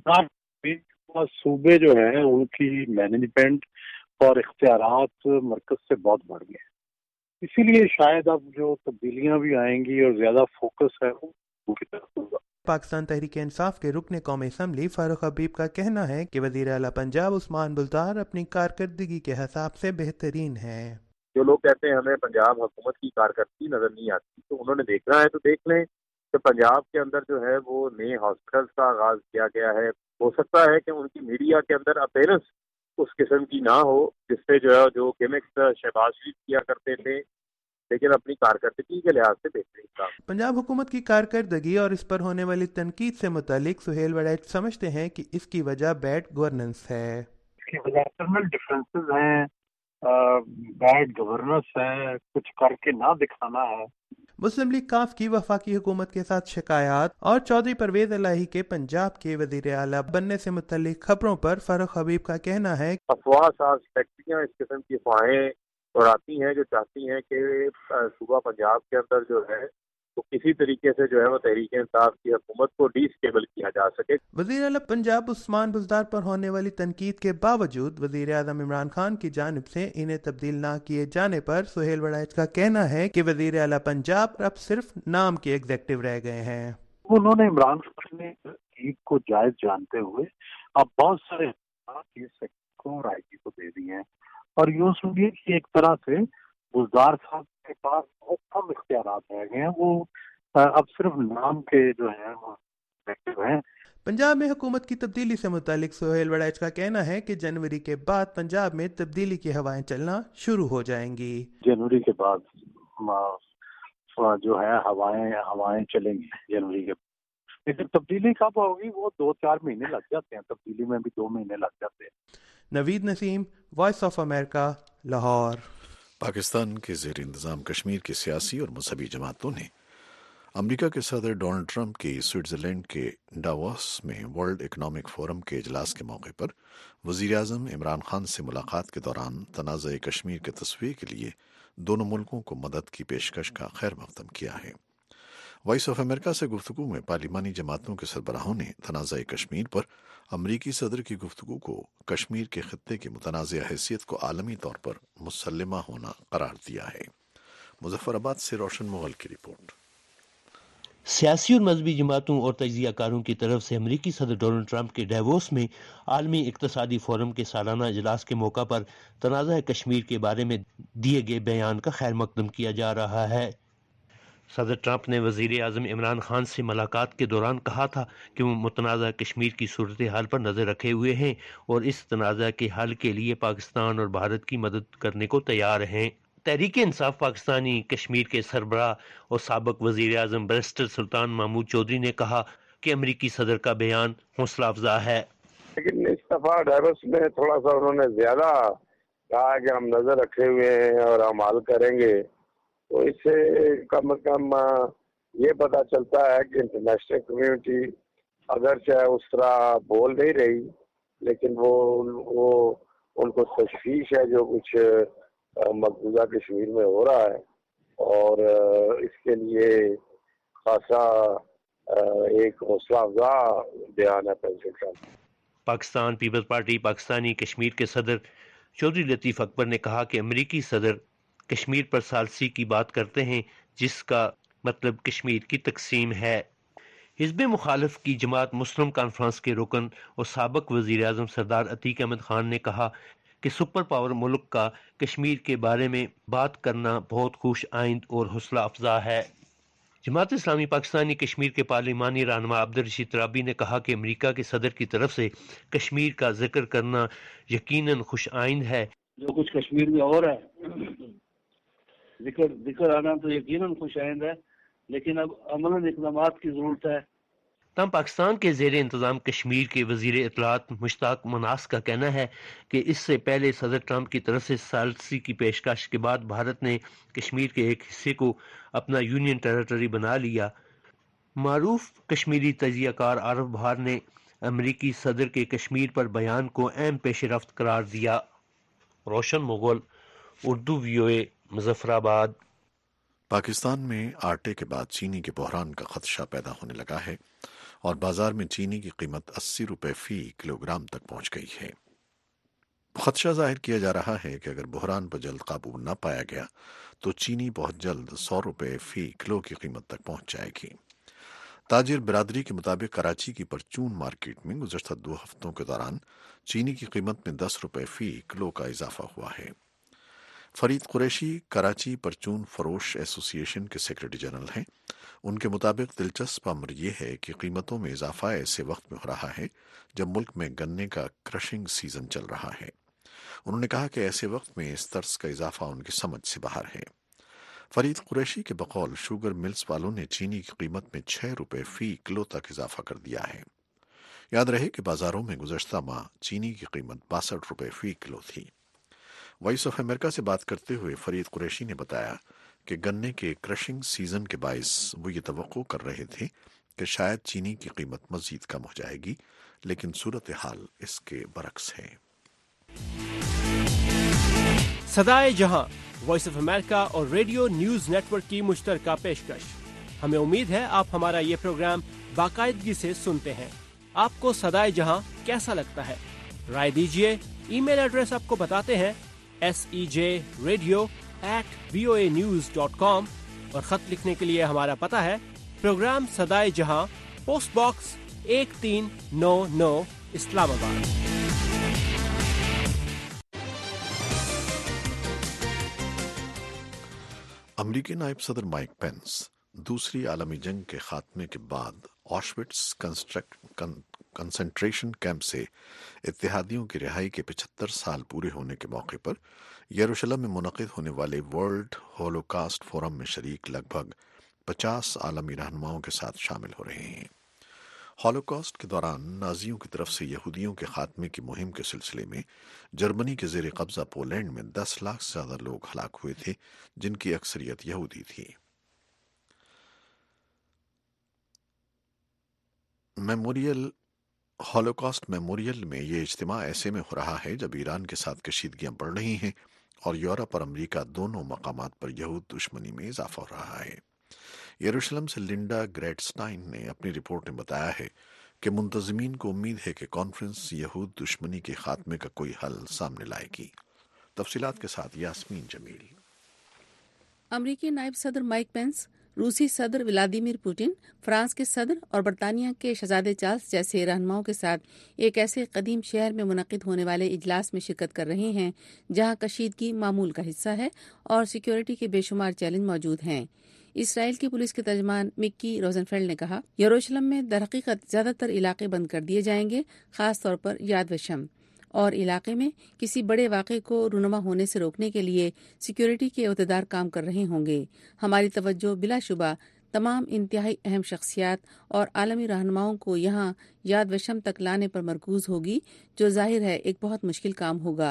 صوبے جو ہیں ان کی مینجمنٹ اور اختیارات مرکز سے بہت بڑھ گئے، اسی لیے شاید اب جو تبدیلیاں بھی آئیں گی اور زیادہ فوکس ہے وہ کی طرف ہوگا۔ پاکستان تحریک انصاف کے رکن قومی اسمبلی فاروق حبیب کا کہنا ہے کہ وزیر اعلیٰ پنجاب عثمان بزدار اپنی کارکردگی کے حساب سے بہترین ہیں۔ جو لوگ کہتے ہیں ہمیں پنجاب حکومت کی کارکردگی نظر نہیں آتی، تو انہوں نے دیکھنا ہے تو دیکھ لیں کہ پنجاب کے اندر جو ہے وہ نئے ہاسپٹلس کا آغاز کیا گیا ہے۔ ہو سکتا ہے کہ ان کی میڈیا کے اندر اپیرنس اس قسم کی نہ ہو جس سے جو ہے جو گیمکس شہباز شریف کیا کرتے تھے، لیکن اپنی کارکردگی کے لحاظ سے بہترین تھا۔ پنجاب حکومت کی کارکردگی اور اس پر ہونے والی تنقید سے متعلق سہیل وڑائچ سمجھتے ہیں کہ اس کی وجہ بیڈ گورننس ہے۔ اس کی وجہ انٹرنل ڈفرینسز ہیں، بیڈ گورننس ہے، کچھ کر کے نہ دکھانا ہے۔ مسلم لیگ کاف کی وفاقی حکومت کے ساتھ شکایات اور چودھری پرویز الہی کے پنجاب کے وزیر اعلیٰ بننے سے متعلق خبروں پر فاروق حبیب کا کہنا ہے افواہ ساز فیکٹریاں اس قسم کی افواہیں اڑاتی ہیں جو چاہتی ہیں کہ صوبہ پنجاب کے اندر جو ہے تو کسی طریقے سے جو ہے وہ تحریک انصاف کی حکومت کو ڈی اسٹیبل کیا جا سکے۔ وزیر اعلیٰ پنجاب عثمان بزدار پر ہونے والی تنقید کے باوجود وزیر اعظم عمران خان کی جانب سے انہیں تبدیل نہ کیے جانے پر سہیل وڑائچ کا کہنا ہے کہ وزیر اعلیٰ پنجاب اب صرف نام کے ایگزیکٹو رہ گئے ہیں۔ انہوں نے عمران خان نے تنقید کو جائز جانتے ہوئے اب بہت سارے کو اور آئی جی کو دے دیے ہیں، اور یوں سمجھیے کہ ایک طرح سے بزدار صاحب کے پاس بہت کم اختیارات رہ گئے ہیں، وہ اب صرف نام کے جو ہیں وہ ہیں۔ پنجاب میں حکومت کی تبدیلی سے متعلق سہیل وڑائچ کا کہنا ہے کہ جنوری کے بعد پنجاب میں تبدیلی کی ہوائیں چلنا شروع ہو جائیں گی۔ جنوری کے بعد جو ہے ہوائیں ہوائیں چلیں گی جنوری کے بعد، لیکن تبدیلی کب ہوگی وہ دو چار مہینے لگ جاتے ہیں، تبدیلی میں بھی دو مہینے لگ جاتے ہیں۔ Naveed Naseem, Voice of America, Lahore. Pakistan کے زیر انتظام کشمیر کی سیاسی اور مذہبی جماعتوں نے امریکہ کے صدر ڈونلڈ ٹرمپ کی سوئٹزرلینڈ کے ڈاووس میں ورلڈ اکنامک فورم کے اجلاس کے موقع پر وزیر اعظم عمران خان سے ملاقات کے دوران تنازع کشمیر کے تصفیے کے لیے دونوں ملکوں کو مدد کی پیشکش کا خیر مقدم کیا ہے۔ وائس آف امریکہ سے گفتگو میں پارلیمانی جماعتوں کے سربراہوں نے تنازع کشمیر پر امریکی صدر کی گفتگو کو کشمیر کے خطے کی متنازع حیثیت کو عالمی طور پر مسلمہ ہونا قرار دیا ہے۔ مظفر آباد سے روشن مغل کی رپورٹ۔ سیاسی اور مذہبی جماعتوں اور تجزیہ کاروں کی طرف سے امریکی صدر ڈونلڈ ٹرمپ کے ڈیووس میں عالمی اقتصادی فورم کے سالانہ اجلاس کے موقع پر تنازع کشمیر کے بارے میں دیے گئے بیان کا خیر مقدم کیا جا رہا ہے۔ صدر ٹرمپ نے وزیر اعظم عمران خان سے ملاقات کے دوران کہا تھا کہ وہ متنازع کشمیر کی صورتحال پر نظر رکھے ہوئے ہیں اور اس تنازع کے حل کے لیے پاکستان اور بھارت کی مدد کرنے کو تیار ہیں۔ تحریک انصاف پاکستانی کشمیر کے سربراہ اور سابق وزیر اعظم بیرسٹر سلطان محمود چودھری نے کہا کہ امریکی صدر کا بیان حوصلہ افزا ہے، لیکن اس دفعہ ڈیوس میں تھوڑا سا انہوں نے زیادہ کہا کہ ہم نظر رکھے ہوئے ہیں اور ہم حل کریں گے، تو اس سے کم از کم یہ پتہ چلتا ہے کہ انٹرنیشنل کمیونٹی اگرچہ اس طرح بول نہیں رہی لیکن وہ وہ ان کو تشویش ہے جو کچھ مقبوضہ کشمیر میں ہو رہا ہے، اور اس کے لیے خاصا ایک حوصلہ افزا بیان ہے پریزیڈنٹ صاحب۔ پاکستان پیپلز پارٹی پاکستانی کشمیر کے صدر چودھری لطیف اکبر نے کہا کہ امریکی صدر کشمیر پر ثالثی کی بات کرتے ہیں جس کا مطلب کشمیر کی تقسیم ہے۔ حزب مخالف کی جماعت مسلم کانفرنس کے رکن اور سابق وزیر اعظم سردار عتیق احمد خان نے کہا کہ سپر پاور ملک کا کشمیر کے بارے میں بات کرنا بہت خوش آئند اور حوصلہ افزا ہے۔ جماعت اسلامی پاکستانی کشمیر کے پارلیمانی رہنما عبدالرشید ترابی نے کہا کہ امریکہ کے صدر کی طرف سے کشمیر کا ذکر کرنا یقیناً خوش آئند ہے۔ جو کچھ کشمیر میں ہو رہا ہے ذکر ذکر آنا تو یقیناً خوش آئند ہے، لیکن اب عملاً اقدامات کی ضرورت ہے۔ تاہم پاکستان کے زیر انتظام کشمیر کے وزیر اطلاعات مشتاق مناس کا کہنا ہے کہ اس سے پہلے صدر ٹرمپ کی طرف سے ثالثی کی پیشکش کے بعد بھارت نے کشمیر کے ایک حصے کو اپنا یونین ٹیریٹری بنا لیا۔ معروف کشمیری تجزیہ کار عارف بہار نے امریکی صدر کے کشمیر پر بیان کو اہم پیش رفت قرار دیا۔ روشن مغل، اردو وی او اے، مظفر آباد۔ پاکستان میں آٹے کے بعد چینی کے بحران کا خدشہ پیدا ہونے لگا ہے اور بازار میں چینی کی قیمت اسی روپے فی کلو گرام تک پہنچ گئی ہے۔ خدشہ ظاہر کیا جا رہا ہے کہ اگر بحران پر جلد قابو نہ پایا گیا تو چینی بہت جلد سو روپے فی کلو کی قیمت تک پہنچ جائے گی۔ تاجر برادری کے مطابق کراچی کی پرچون مارکیٹ میں گزشتہ دو ہفتوں کے دوران چینی کی قیمت میں دس روپے فی کلو کا اضافہ ہوا ہے۔ فرید قریشی کراچی پرچون فروش ایسوسی ایشن کے سیکرٹری جنرل ہیں۔ ان کے مطابق دلچسپ امر یہ ہے کہ قیمتوں میں اضافہ ایسے وقت میں ہو رہا ہے جب ملک میں گنے کا کرشنگ سیزن چل رہا ہے۔ انہوں نے کہا کہ ایسے وقت میں اس طرز کا اضافہ ان کی سمجھ سے باہر ہے۔ فرید قریشی کے بقول شوگر ملز والوں نے چینی کی قیمت میں چھ روپے فی کلو تک اضافہ کر دیا ہے۔ یاد رہے کہ بازاروں میں گزشتہ ماہ چینی کی قیمت باسٹھ روپے فی کلو تھی۔ وائس آف امریکہ سے بات کرتے ہوئے فرید قریشی نے بتایا کہ گنے کے کرشنگ سیزن کے باعث وہ یہ توقع کر رہے تھے کہ شاید چینی کی قیمت مزید کم ہو جائے گی، لیکن صورتحال اس کے برعکس ہے۔ صدائے جہاں وائس آف امریکہ اور ریڈیو نیوز نیٹ ورک کی مشترکہ پیشکش۔ ہمیں امید ہے آپ ہمارا یہ پروگرام باقاعدگی سے سنتے ہیں۔ آپ کو صدائے جہاں کیسا لگتا ہے؟ رائے دیجیے۔ ای میل ایڈریس آپ کو بتاتے ہیں، S E J radio at V O A news dot com, اور خط لکھنے کے لیے ہمارا پتہ ہے پروگرام صدائے جہاں، پوسٹ باکس ایک تین نو نو، اسلام آباد۔ امریکی نائب صدر مائک پینس دوسری عالمی جنگ کے خاتمے کے بعد آشوٹس کنسنٹریشن کیمپ سے اتحادیوں کی رہائی کے پچہتر سال پورے ہونے کے موقع پر یروشلم میں منعقد ہونے والے ورلڈ ہولوکاسٹ فورم میں شریک لگ بھگ پچاس عالمی رہنماؤں کے ساتھ شامل ہو رہے ہیں۔ ہولوکاسٹ کے دوران نازیوں کی طرف سے یہودیوں کے خاتمے کی مہم کے سلسلے میں جرمنی کے زیر قبضہ پولینڈ میں دس لاکھ سے زیادہ لوگ ہلاک ہوئے تھے، جن کی اکثریت یہودی تھی۔ میموریل ہولوکاسٹ میموریل میں یہ اجتماع ایسے میں ہو رہا ہے جب ایران کے ساتھ کشیدگیاں بڑھ رہی ہیں اور یورپ اور امریکہ دونوں مقامات پر یہود دشمنی میں اضافہ ہو رہا ہے۔ یروشلم سے لنڈا گریٹسٹائن نے اپنی رپورٹ میں بتایا ہے کہ منتظمین کو امید ہے کہ کانفرنس یہود دشمنی کے خاتمے کا کوئی حل سامنے لائے گی۔ تفصیلات کے ساتھ یاسمین جمیل۔ امریکی نائب صدر مائک پینس، روسی صدر ولادیمیر پوٹن، فرانس کے صدر اور برطانیہ کے شہزادے چارلس جیسے رہنماؤں کے ساتھ ایک ایسے قدیم شہر میں منعقد ہونے والے اجلاس میں شرکت کر رہے ہیں جہاں کشیدگی معمول کا حصہ ہے اور سیکیورٹی کے بے شمار چیلنج موجود ہیں۔ اسرائیل کی پولیس کے ترجمان مکی روزنفیلڈ نے کہا، یروشلم میں درحقیقت زیادہ تر علاقے بند کر دیے جائیں گے، خاص طور پر یاد وشم، اور علاقے میں کسی بڑے واقعے کو رونما ہونے سے روکنے کے لیے سیکیورٹی کے عہدیدار کام کر رہے ہوں گے۔ ہماری توجہ بلا شبہ تمام انتہائی اہم شخصیات اور عالمی رہنماؤں کو یہاں یاد وشم تک لانے پر مرکوز ہوگی، جو ظاہر ہے ایک بہت مشکل کام ہوگا۔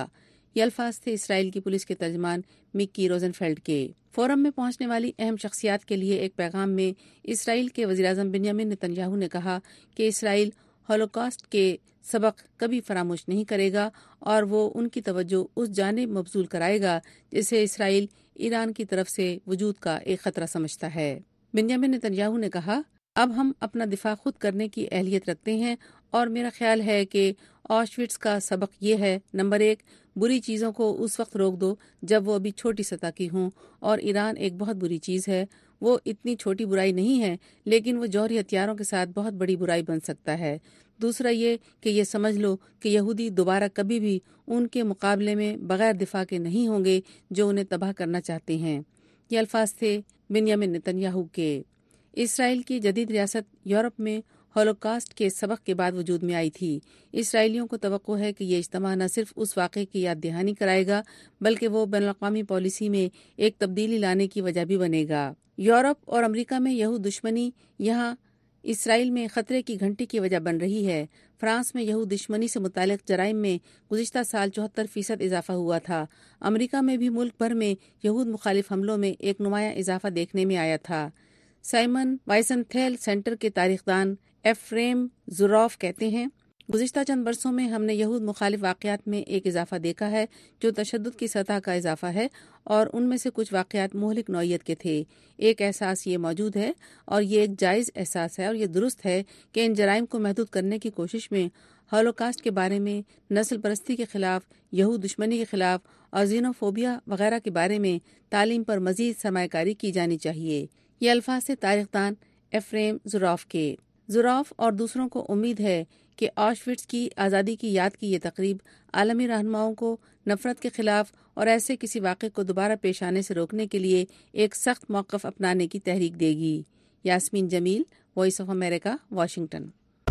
یہ الفاظ تھے اسرائیل کی پولیس کے ترجمان مکی روزنفیلڈ کے۔ فورم میں پہنچنے والی اہم شخصیات کے لیے ایک پیغام میں اسرائیل کے وزیراعظم بنیامین نتنیاہو نے کہا کہ اسرائیل ہولوکاسٹ کے سبق کبھی فراموش نہیں کرے گا اور وہ ان کی توجہ اس جانب مبذول کرائے گا جسے اسرائیل ایران کی طرف سے وجود کا ایک خطرہ سمجھتا ہے۔ بنیامین نتنیاہو نے کہا، اب ہم اپنا دفاع خود کرنے کی اہلیت رکھتے ہیں اور میرا خیال ہے کہ آشوٹس کا سبق یہ ہے، نمبر ایک، بری چیزوں کو اس وقت روک دو جب وہ ابھی چھوٹی سطح کی ہوں، اور ایران ایک بہت بری چیز ہے، وہ اتنی چھوٹی برائی نہیں ہے لیکن وہ جوہری ہتھیاروں کے ساتھ بہت بڑی برائی بن سکتا ہے۔ دوسرا یہ کہ یہ سمجھ لو کہ یہودی دوبارہ کبھی بھی ان کے مقابلے میں بغیر دفاع کے نہیں ہوں گے جو انہیں تباہ کرنا چاہتے ہیں۔ یہ الفاظ تھے بنیامین نتنیاہو کے۔ اسرائیل کی جدید ریاست یورپ میں ہولوکاسٹ کے سبق کے بعد وجود میں آئی تھی۔ اسرائیلیوں کو توقع ہے کہ یہ اجتماع نہ صرف اس واقعے کی یاد دہانی کرائے گا بلکہ وہ بین الاقوامی پالیسی میں ایک تبدیلی لانے کی وجہ بھی بنے گا۔ یورپ اور امریکہ میں یہود دشمنی یہاں اسرائیل میں خطرے کی گھنٹی کی وجہ بن رہی ہے۔ فرانس میں یہود دشمنی سے متعلق جرائم میں گزشتہ سال چوہتر فیصد اضافہ ہوا تھا۔ امریکہ میں بھی ملک بھر میں یہود مخالف حملوں میں ایک نمایاں اضافہ دیکھنے میں آیا تھا۔ سائمن وائسنتھیل سینٹر کے تاریخ دان ایفریم زوراف کہتے ہیں، گزشتہ چند برسوں میں ہم نے یہود مخالف واقعات میں ایک اضافہ دیکھا ہے جو تشدد کی سطح کا اضافہ ہے، اور ان میں سے کچھ واقعات مہلک نوعیت کے تھے۔ ایک احساس یہ موجود ہے اور یہ ایک جائز احساس ہے اور یہ درست ہے کہ ان جرائم کو محدود کرنے کی کوشش میں ہولوکاسٹ کے بارے میں، نسل پرستی کے خلاف، یہود دشمنی کے خلاف اور زینوفوبیا وغیرہ کے بارے میں تعلیم پر مزید سرمایہ کاری کی جانی چاہیے۔ یہ الفاظ سے تاریخ دان ایفریم زوراف کے۔ زوراف اور دوسروں کو امید ہے کہ آشوٹس کی آزادی کی یاد کی یہ تقریب عالمی رہنماؤں کو نفرت کے خلاف اور ایسے کسی واقعے کو دوبارہ پیش آنے سے روکنے کے لیے ایک سخت موقف اپنانے کی تحریک دے گی۔ Yasmeen Jamil, Voice of America, Washington.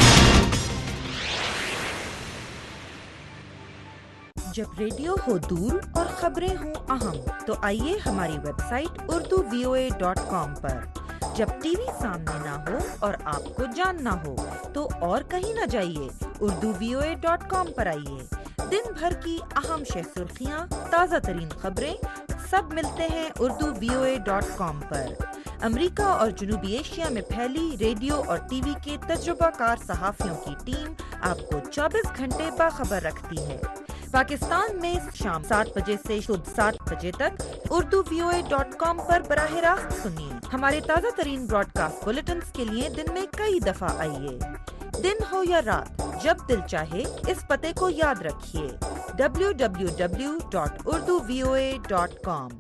جب ریڈیو ہو دور اور خبریں ہوں اہم تو آئیے ہماری website Urdu V O A dot com پر۔ جب ٹی وی سامنے نہ ہو اور آپ کو جاننا ہو تو اور کہیں نہ جائیے، Urdu V O A dot com پر آئیے۔ دن بھر کی اہم شہ سرخیاں، تازہ ترین خبریں سب ملتے ہیں Urdu V O A dot com پر۔ امریکہ اور جنوبی ایشیا میں پھیلی ریڈیو اور ٹی وی کے تجربہ کار صحافیوں کی ٹیم آپ کو چوبیس گھنٹے باخبر رکھتی ہے۔ پاکستان میں شام سات بجے سے صبح سات بجے تک Urdu V O A dot com پر براہ راست سنیے۔ ہمارے تازہ ترین براڈ کاسٹ بلیٹنز کے لیے دن میں کئی دفعہ آئیے۔ دن ہو یا رات، جب دل چاہے اس پتے کو یاد رکھیے، W W W dot Urdu V O A dot com.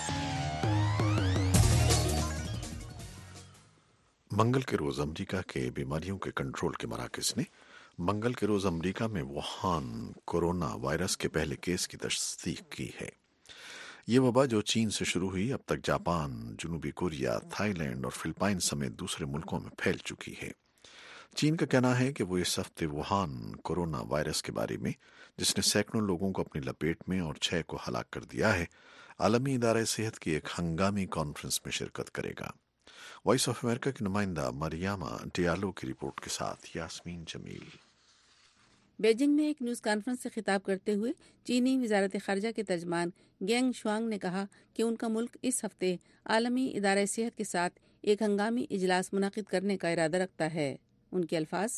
منگل کے روز امریکہ کے بیماریوں کے کنٹرول کے مراکز نے منگل کے روز امریکہ میں ووہان کورونا وائرس کے پہلے کیس کی تصدیق کی ہے۔ یہ وبا جو چین سے شروع ہوئی اب تک جاپان، جنوبی کوریا، تھائی لینڈ اور فلپائن سمیت دوسرے ملکوں میں پھیل چکی ہے۔ چین کا کہنا ہے کہ وہ اس ہفتے ووہان کورونا وائرس کے بارے میں، جس نے سینکڑوں لوگوں کو اپنی لپیٹ میں اور چھ کو ہلاک کر دیا ہے، عالمی ادارہ صحت کی ایک ہنگامی کانفرنس میں شرکت کرے گا۔ وائس آف امریکہ کی نمائندہ مریاما ڈیالو کی رپورٹ کے ساتھ یاسمین جمیل۔ بیجنگ میں ایک نیوز کانفرنس سے خطاب کرتے ہوئے چینی وزارت خارجہ کے ترجمان گینگ شوانگ نے کہا کہ ان کا ملک اس ہفتے عالمی ادارہ صحت کے ساتھ ایک ہنگامی اجلاس منعقد کرنے کا ارادہ رکھتا ہے۔ ان کے الفاظ،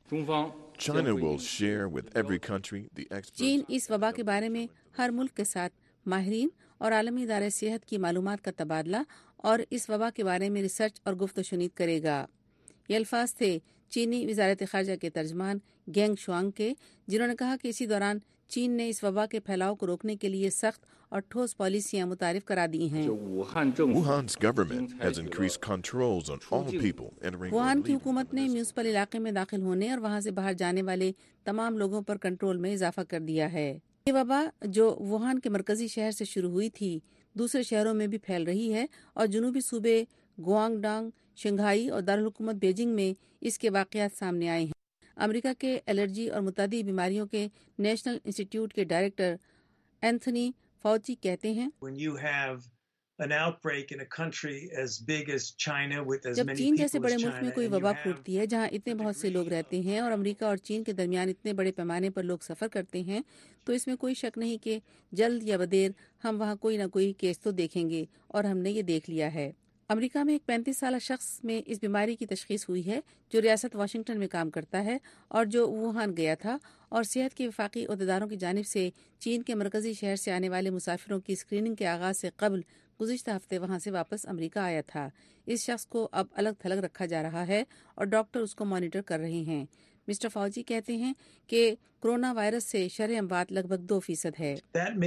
چین اس وبا کے بارے میں ہر ملک کے ساتھ ماہرین اور عالمی ادارہ صحت کی معلومات کا تبادلہ اور اس وبا کے بارے میں ریسرچ اور گفت و شنید کرے گا۔ یہ الفاظ تھے چینی وزارت خارجہ کے ترجمان گینگ شوانگ کے، جنہوں نے کہا کہ اسی دوران چین نے اس وبا کے پھیلاؤ کو روکنے کے لیے سخت اور ٹھوس پالیسیاں متعارف کرا دی ہیں۔ ووہان کی حکومت نے میونسپل علاقے میں داخل ہونے اور وہاں سے باہر جانے والے تمام لوگوں پر کنٹرول میں اضافہ کر دیا ہے۔ یہ وبا جو ووہان کے مرکزی شہر سے شروع ہوئی تھی دوسرے شہروں میں بھی پھیل رہی ہے اور جنوبی صوبے گوانگ ڈانگ، شنگھائی اور دارالحکومت بیجنگ میں اس کے واقعات سامنے آئے ہیں۔ امریکہ کے الرجی اور متعدی بیماریوں کے نیشنل انسٹی ٹیوٹ کے ڈائریکٹر اینتھنی فاؤچی کہتے ہیں، جب چین جیسے بڑے ملک میں کوئی وبا پھوٹتی ہے جہاں اتنے بہت سے لوگ رہتے ہیں اور امریکہ اور چین کے درمیان اتنے بڑے پیمانے پر لوگ سفر کرتے ہیں تو اس میں کوئی شک نہیں کہ جلد یا بدیر ہم وہاں کوئی نہ کوئی کیس تو دیکھیں گے، اور ہم نے یہ دیکھ لیا ہے۔ امریکہ میں ایک پینتیس سالہ شخص میں اس بیماری کی تشخیص ہوئی ہے جو ریاست واشنگٹن میں کام کرتا ہے اور جو ووہان گیا تھا، اور صحت کے وفاقی عہدیداروں کی جانب سے چین کے مرکزی شہر سے آنے والے مسافروں کی اسکریننگ کے آغاز سے قبل گزشتہ ہفتے وہاں سے واپس امریکہ آیا تھا۔ اس شخص کو اب الگ تھلگ رکھا جا رہا ہے اور ڈاکٹر اس کو مانیٹر کر رہے ہیں۔ مسٹر فاؤچی کہتے ہیں کہ کرونا وائرس سے شرح اموات لگ بھگ دو فیصد ہے۔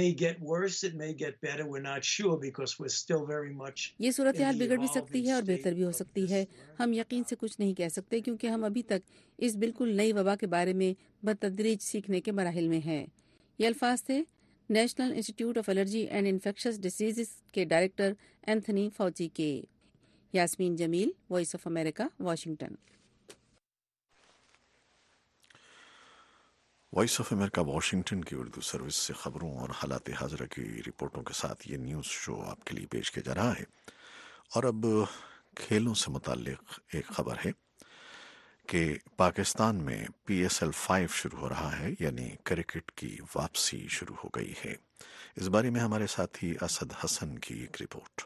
یہ صورتحال بگڑ بھی سکتی ہے اور بہتر بھی ہو سکتی ہے، ہم یقین سے کچھ نہیں کہہ سکتے کیونکہ ہم ابھی تک اس بالکل نئی وبا کے بارے میں بتدریج سیکھنے کے مراحل میں ہیں۔ یہ الفاظ تھے National Institute of Allergy and Infectious Diseases کے ڈائریکٹر اینتھنی فاؤچی کے۔ Yasmeen Jamil, Voice of America, Washington. Voice of America Washington کی اردو سروس سے خبروں اور حالات حاضرہ کی رپورٹوں کے ساتھ یہ نیوز شو آپ کے لیے پیش کیا جا رہا ہے۔ اور اب کھیلوں سے متعلق ایک خبر ہے کہ پاکستان میں پی ایس ایل فائیو شروع ہو رہا ہے، یعنی کرکٹ کی واپسی شروع ہو گئی ہے۔ اس بارے میں ہمارے ساتھی اسد حسن کی ایک رپورٹ۔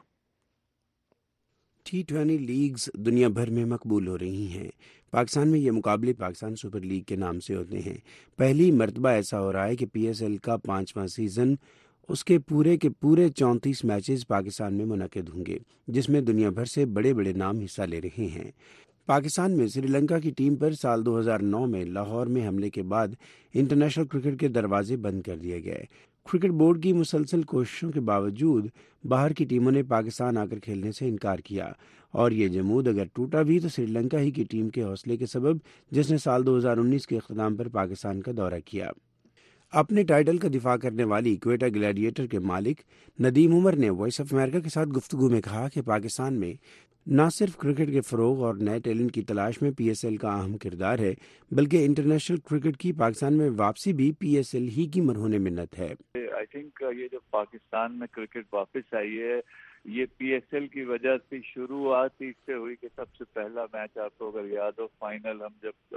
ٹی ٹوینٹی لیگز دنیا بھر میں مقبول ہو رہی ہیں۔ پاکستان میں یہ مقابلے پاکستان سپر لیگ کے نام سے ہوتے ہیں۔ پہلی مرتبہ ایسا ہو رہا ہے کہ پی ایس ایل کا پانچواں سیزن، اس کے پورے کے پورے چونتیس میچز پاکستان میں منعقد ہوں گے، جس میں دنیا بھر سے بڑے بڑے نام حصہ لے رہے ہیں۔ پاکستان میں سری لنکا کی ٹیم پر سال دو ہزار نو میں لاہور میں حملے کے بعد انٹرنیشنل کرکٹ کے دروازے بند کر دیے گئے۔ کرکٹ بورڈ کی مسلسل کوششوں کے باوجود باہر کی ٹیموں نے پاکستان آ کر کھیلنے سے انکار کیا، اور یہ جمود اگر ٹوٹا بھی تو سری لنکا ہی کی ٹیم کے حوصلے کے سبب، جس نے سال دو ہزار انیس کے اختتام پر پاکستان کا دورہ کیا۔ اپنے ٹائٹل کا دفاع کرنے والی کوئٹہ گلیڈیٹر کے مالک ندیم عمر نے وائس آف امریکہ کے ساتھ گفتگو میں کہا کہ پاکستان میں نہ صرف کرکٹ کے فروغ اور نئے ٹیلنٹ کی تلاش میں پی ایس ایل کا اہم کردار ہے، بلکہ انٹرنیشنل کرکٹ کی پاکستان میں واپسی بھی پی ایس ایل ہی کی مرہون منت ہے۔ آئی تھنک یہ جو پاکستان میں کرکٹ واپس آئی ہے یہ پی ایس ایل کی وجہ سے شروعات اس سے ہوئی کہ سب سے پہلا میچ آپ کو اگر یاد ہو، فائنل ہم جب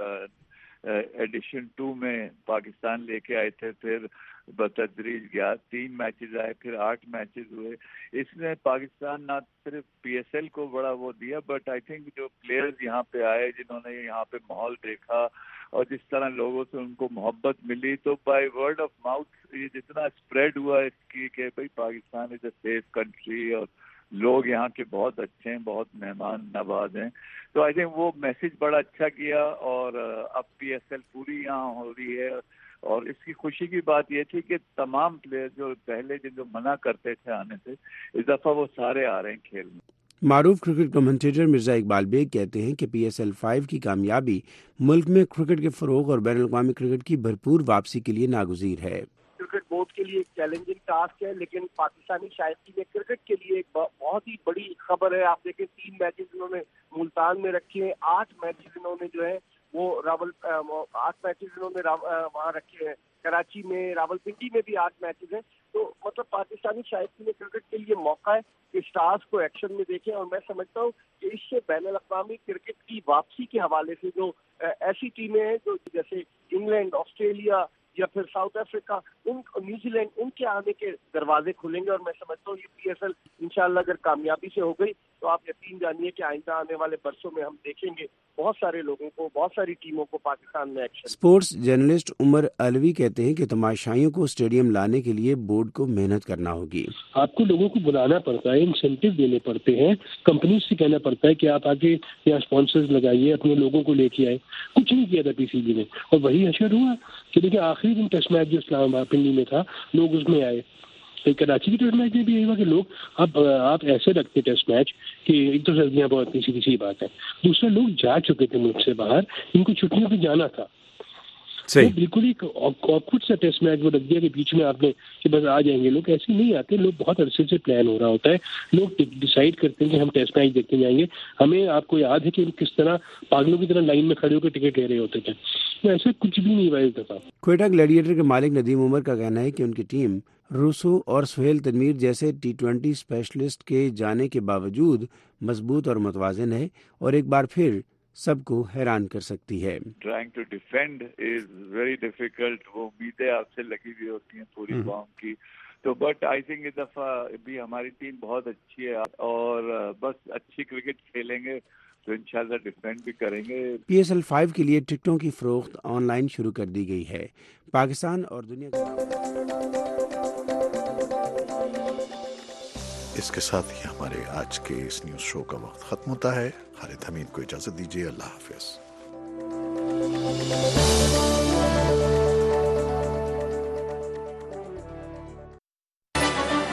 ایڈیشن ٹو میں پاکستان لے کے آئے تھے، پھر بتدریج گیا، تین میچز آئے، پھر آٹھ میچز ہوئے۔ اس نے پاکستان نہ صرف پی ایس ایل کو بڑا وہ دیا، بٹ آئی تھنک جو پلیئرز یہاں پہ آئے، جنہوں نے یہاں پہ ماحول دیکھا اور جس طرح لوگوں سے ان کو محبت ملی، تو بائی ورڈ آف ماؤتھ یہ جتنا اسپریڈ ہوا اس کی کہ بھائی Pakistan is a safe country اور لوگ یہاں کے بہت اچھے ہیں، بہت مہمان نواز ہیں، تو آئی تھنک وہ میسج بڑا اچھا کیا۔ اور اب پی ایس ایل پوری یہاں ہو رہی ہے، اور اس کی خوشی کی بات یہ تھی کہ تمام پلیئر جو پہلے جن جو منع کرتے تھے آنے سے، اس دفعہ وہ سارے آ رہے ہیں کھیل میں۔ معروف کرکٹ کمنٹیٹر مرزا اقبال بیگ کہتے ہیں کہ پی ایس ایل فائیو کی کامیابی ملک میں کرکٹ کے فروغ اور بین الاقوامی کرکٹ کی بھرپور واپسی کے لیے ناگزیر ہے۔ کرکٹ بورڈ کے لیے ایک چیلنجنگ ٹاسک ہے، لیکن پاکستانی شائقین میں کرکٹ کے لیے ایک بہت ہی بڑی خبر ہے۔ آپ دیکھیں تین میچز انہوں نے ملتان میں رکھے ہیں، آٹھ میچز انہوں نے جو ہے وہ راول آٹھ میچز انہوں نے وہاں رکھے ہیں، کراچی میں، راول پنڈی میں بھی آٹھ میچز ہیں۔ تو مطلب پاکستانی شائقین کرکٹ کے لیے موقع ہے کہ اسٹارز کو ایکشن میں دیکھیں، اور میں سمجھتا ہوں کہ اس سے بین الاقوامی کرکٹ کی واپسی کے حوالے سے جو ایسی ٹیمیں ہیں جو جیسے انگلینڈ، آسٹریلیا یا پھر ساؤتھ افریقہ، ان نیوزی لینڈ، ان کے آنے کے دروازے کھلیں گے، اور میں سمجھتا ہوں یہ پی ایس ایل انشاءاللہ اگر کامیابی سے ہو گئی تو آپ یقین جانیے کہ آئندہ آنے والے برسوں میں ہم دیکھیں گے بہت سارے لوگوں کو، بہت ساری ٹیموں کو پاکستان میں action. Sports journalist Umar Alvi کہتے ہیں کہ تماشائیوں کو اسٹیڈیم لانے کے لیے بورڈ کو محنت کرنا ہوگی۔ آپ کو لوگوں کو بلانا پڑتا ہے، انسینٹیو دینے پڑتے ہیں، کمپنیز سے کہنا پڑتا ہے کہ آپ آگے یا اسپانسرز لگائیے، اپنے لوگوں کو لے کے آئے۔ کچھ نہیں کیا تھا پی سی بی نے، اور وہی اشر ہوا کہ دیکھیں آخری دن ٹیسٹ میچ جو اسلام آباد پنڈی میں تھا، لوگ اس میں آئے۔ کراچی کی ٹیسٹ میچ میں بھی یہی ہوا کہ لوگ اب آپ ایسے رکھتے ٹیسٹ میچ کہ ایک تو سردیاں بہت سیدھی سی بات ہے، دوسرا لوگ جا چکے تھے ملک سے باہر، ان کو چھٹیوں پہ جانا تھا، بالکل ہی آکورڈ سا ٹیسٹ میچ وہ رکھ دیا کہ بیچ میں آپ نے کہ بس آ جائیں گے لوگ، ایسے نہیں آتے، لوگ بہت عرصے سے پلان ہو رہا ہوتا ہے، لوگ ڈیسائیڈ کرتے ہیں کہ ہم ٹیسٹ میچ دیکھتے جائیں گے۔ ہمیں آپ کو یاد ہے کہ کس طرح پاگلوں کی طرح لائن میں کھڑے ہو کے ٹکٹ لے رہے ہوتے تھے، ایسے کچھ بھی نہیں ہوا اس دفعہ۔ کوئٹہ گلیڈیٹر کے مالک ندیم عمر کا کہنا ہے کہ ان کی ٹیم روسو اور سہیل تنویر جیسے ٹی ٹوینٹی اسپیشلسٹ کے جانے کے باوجود مضبوط اور متوازن ہے اور ایک بار پھر سب کو حیران کر سکتی ہے. Trying to defend is very difficult. وہ امیدیں آپ سے لگی ہوئی ہوتی ہیں پوری قوم کی. تو بٹ آئی تھنک اس دفعہ بھی ہماری ٹیم بہت اچھی ہے اور بس اچھی کرکٹ کھیلیں گے تو انشاءاللہ ڈیفینڈ بھی کریں گے. پی ایس ایل فائیو کے لیے ٹکٹوں کی فروخت آن لائن شروع کر دی گئی ہے. پاکستان اور دنیا کے اس کے ساتھ ہی ہمارے آج کے اس نیوز شو کا وقت ختم ہوتا ہے. خالد حمید کو اجازت دیجیے. اللہ حافظ.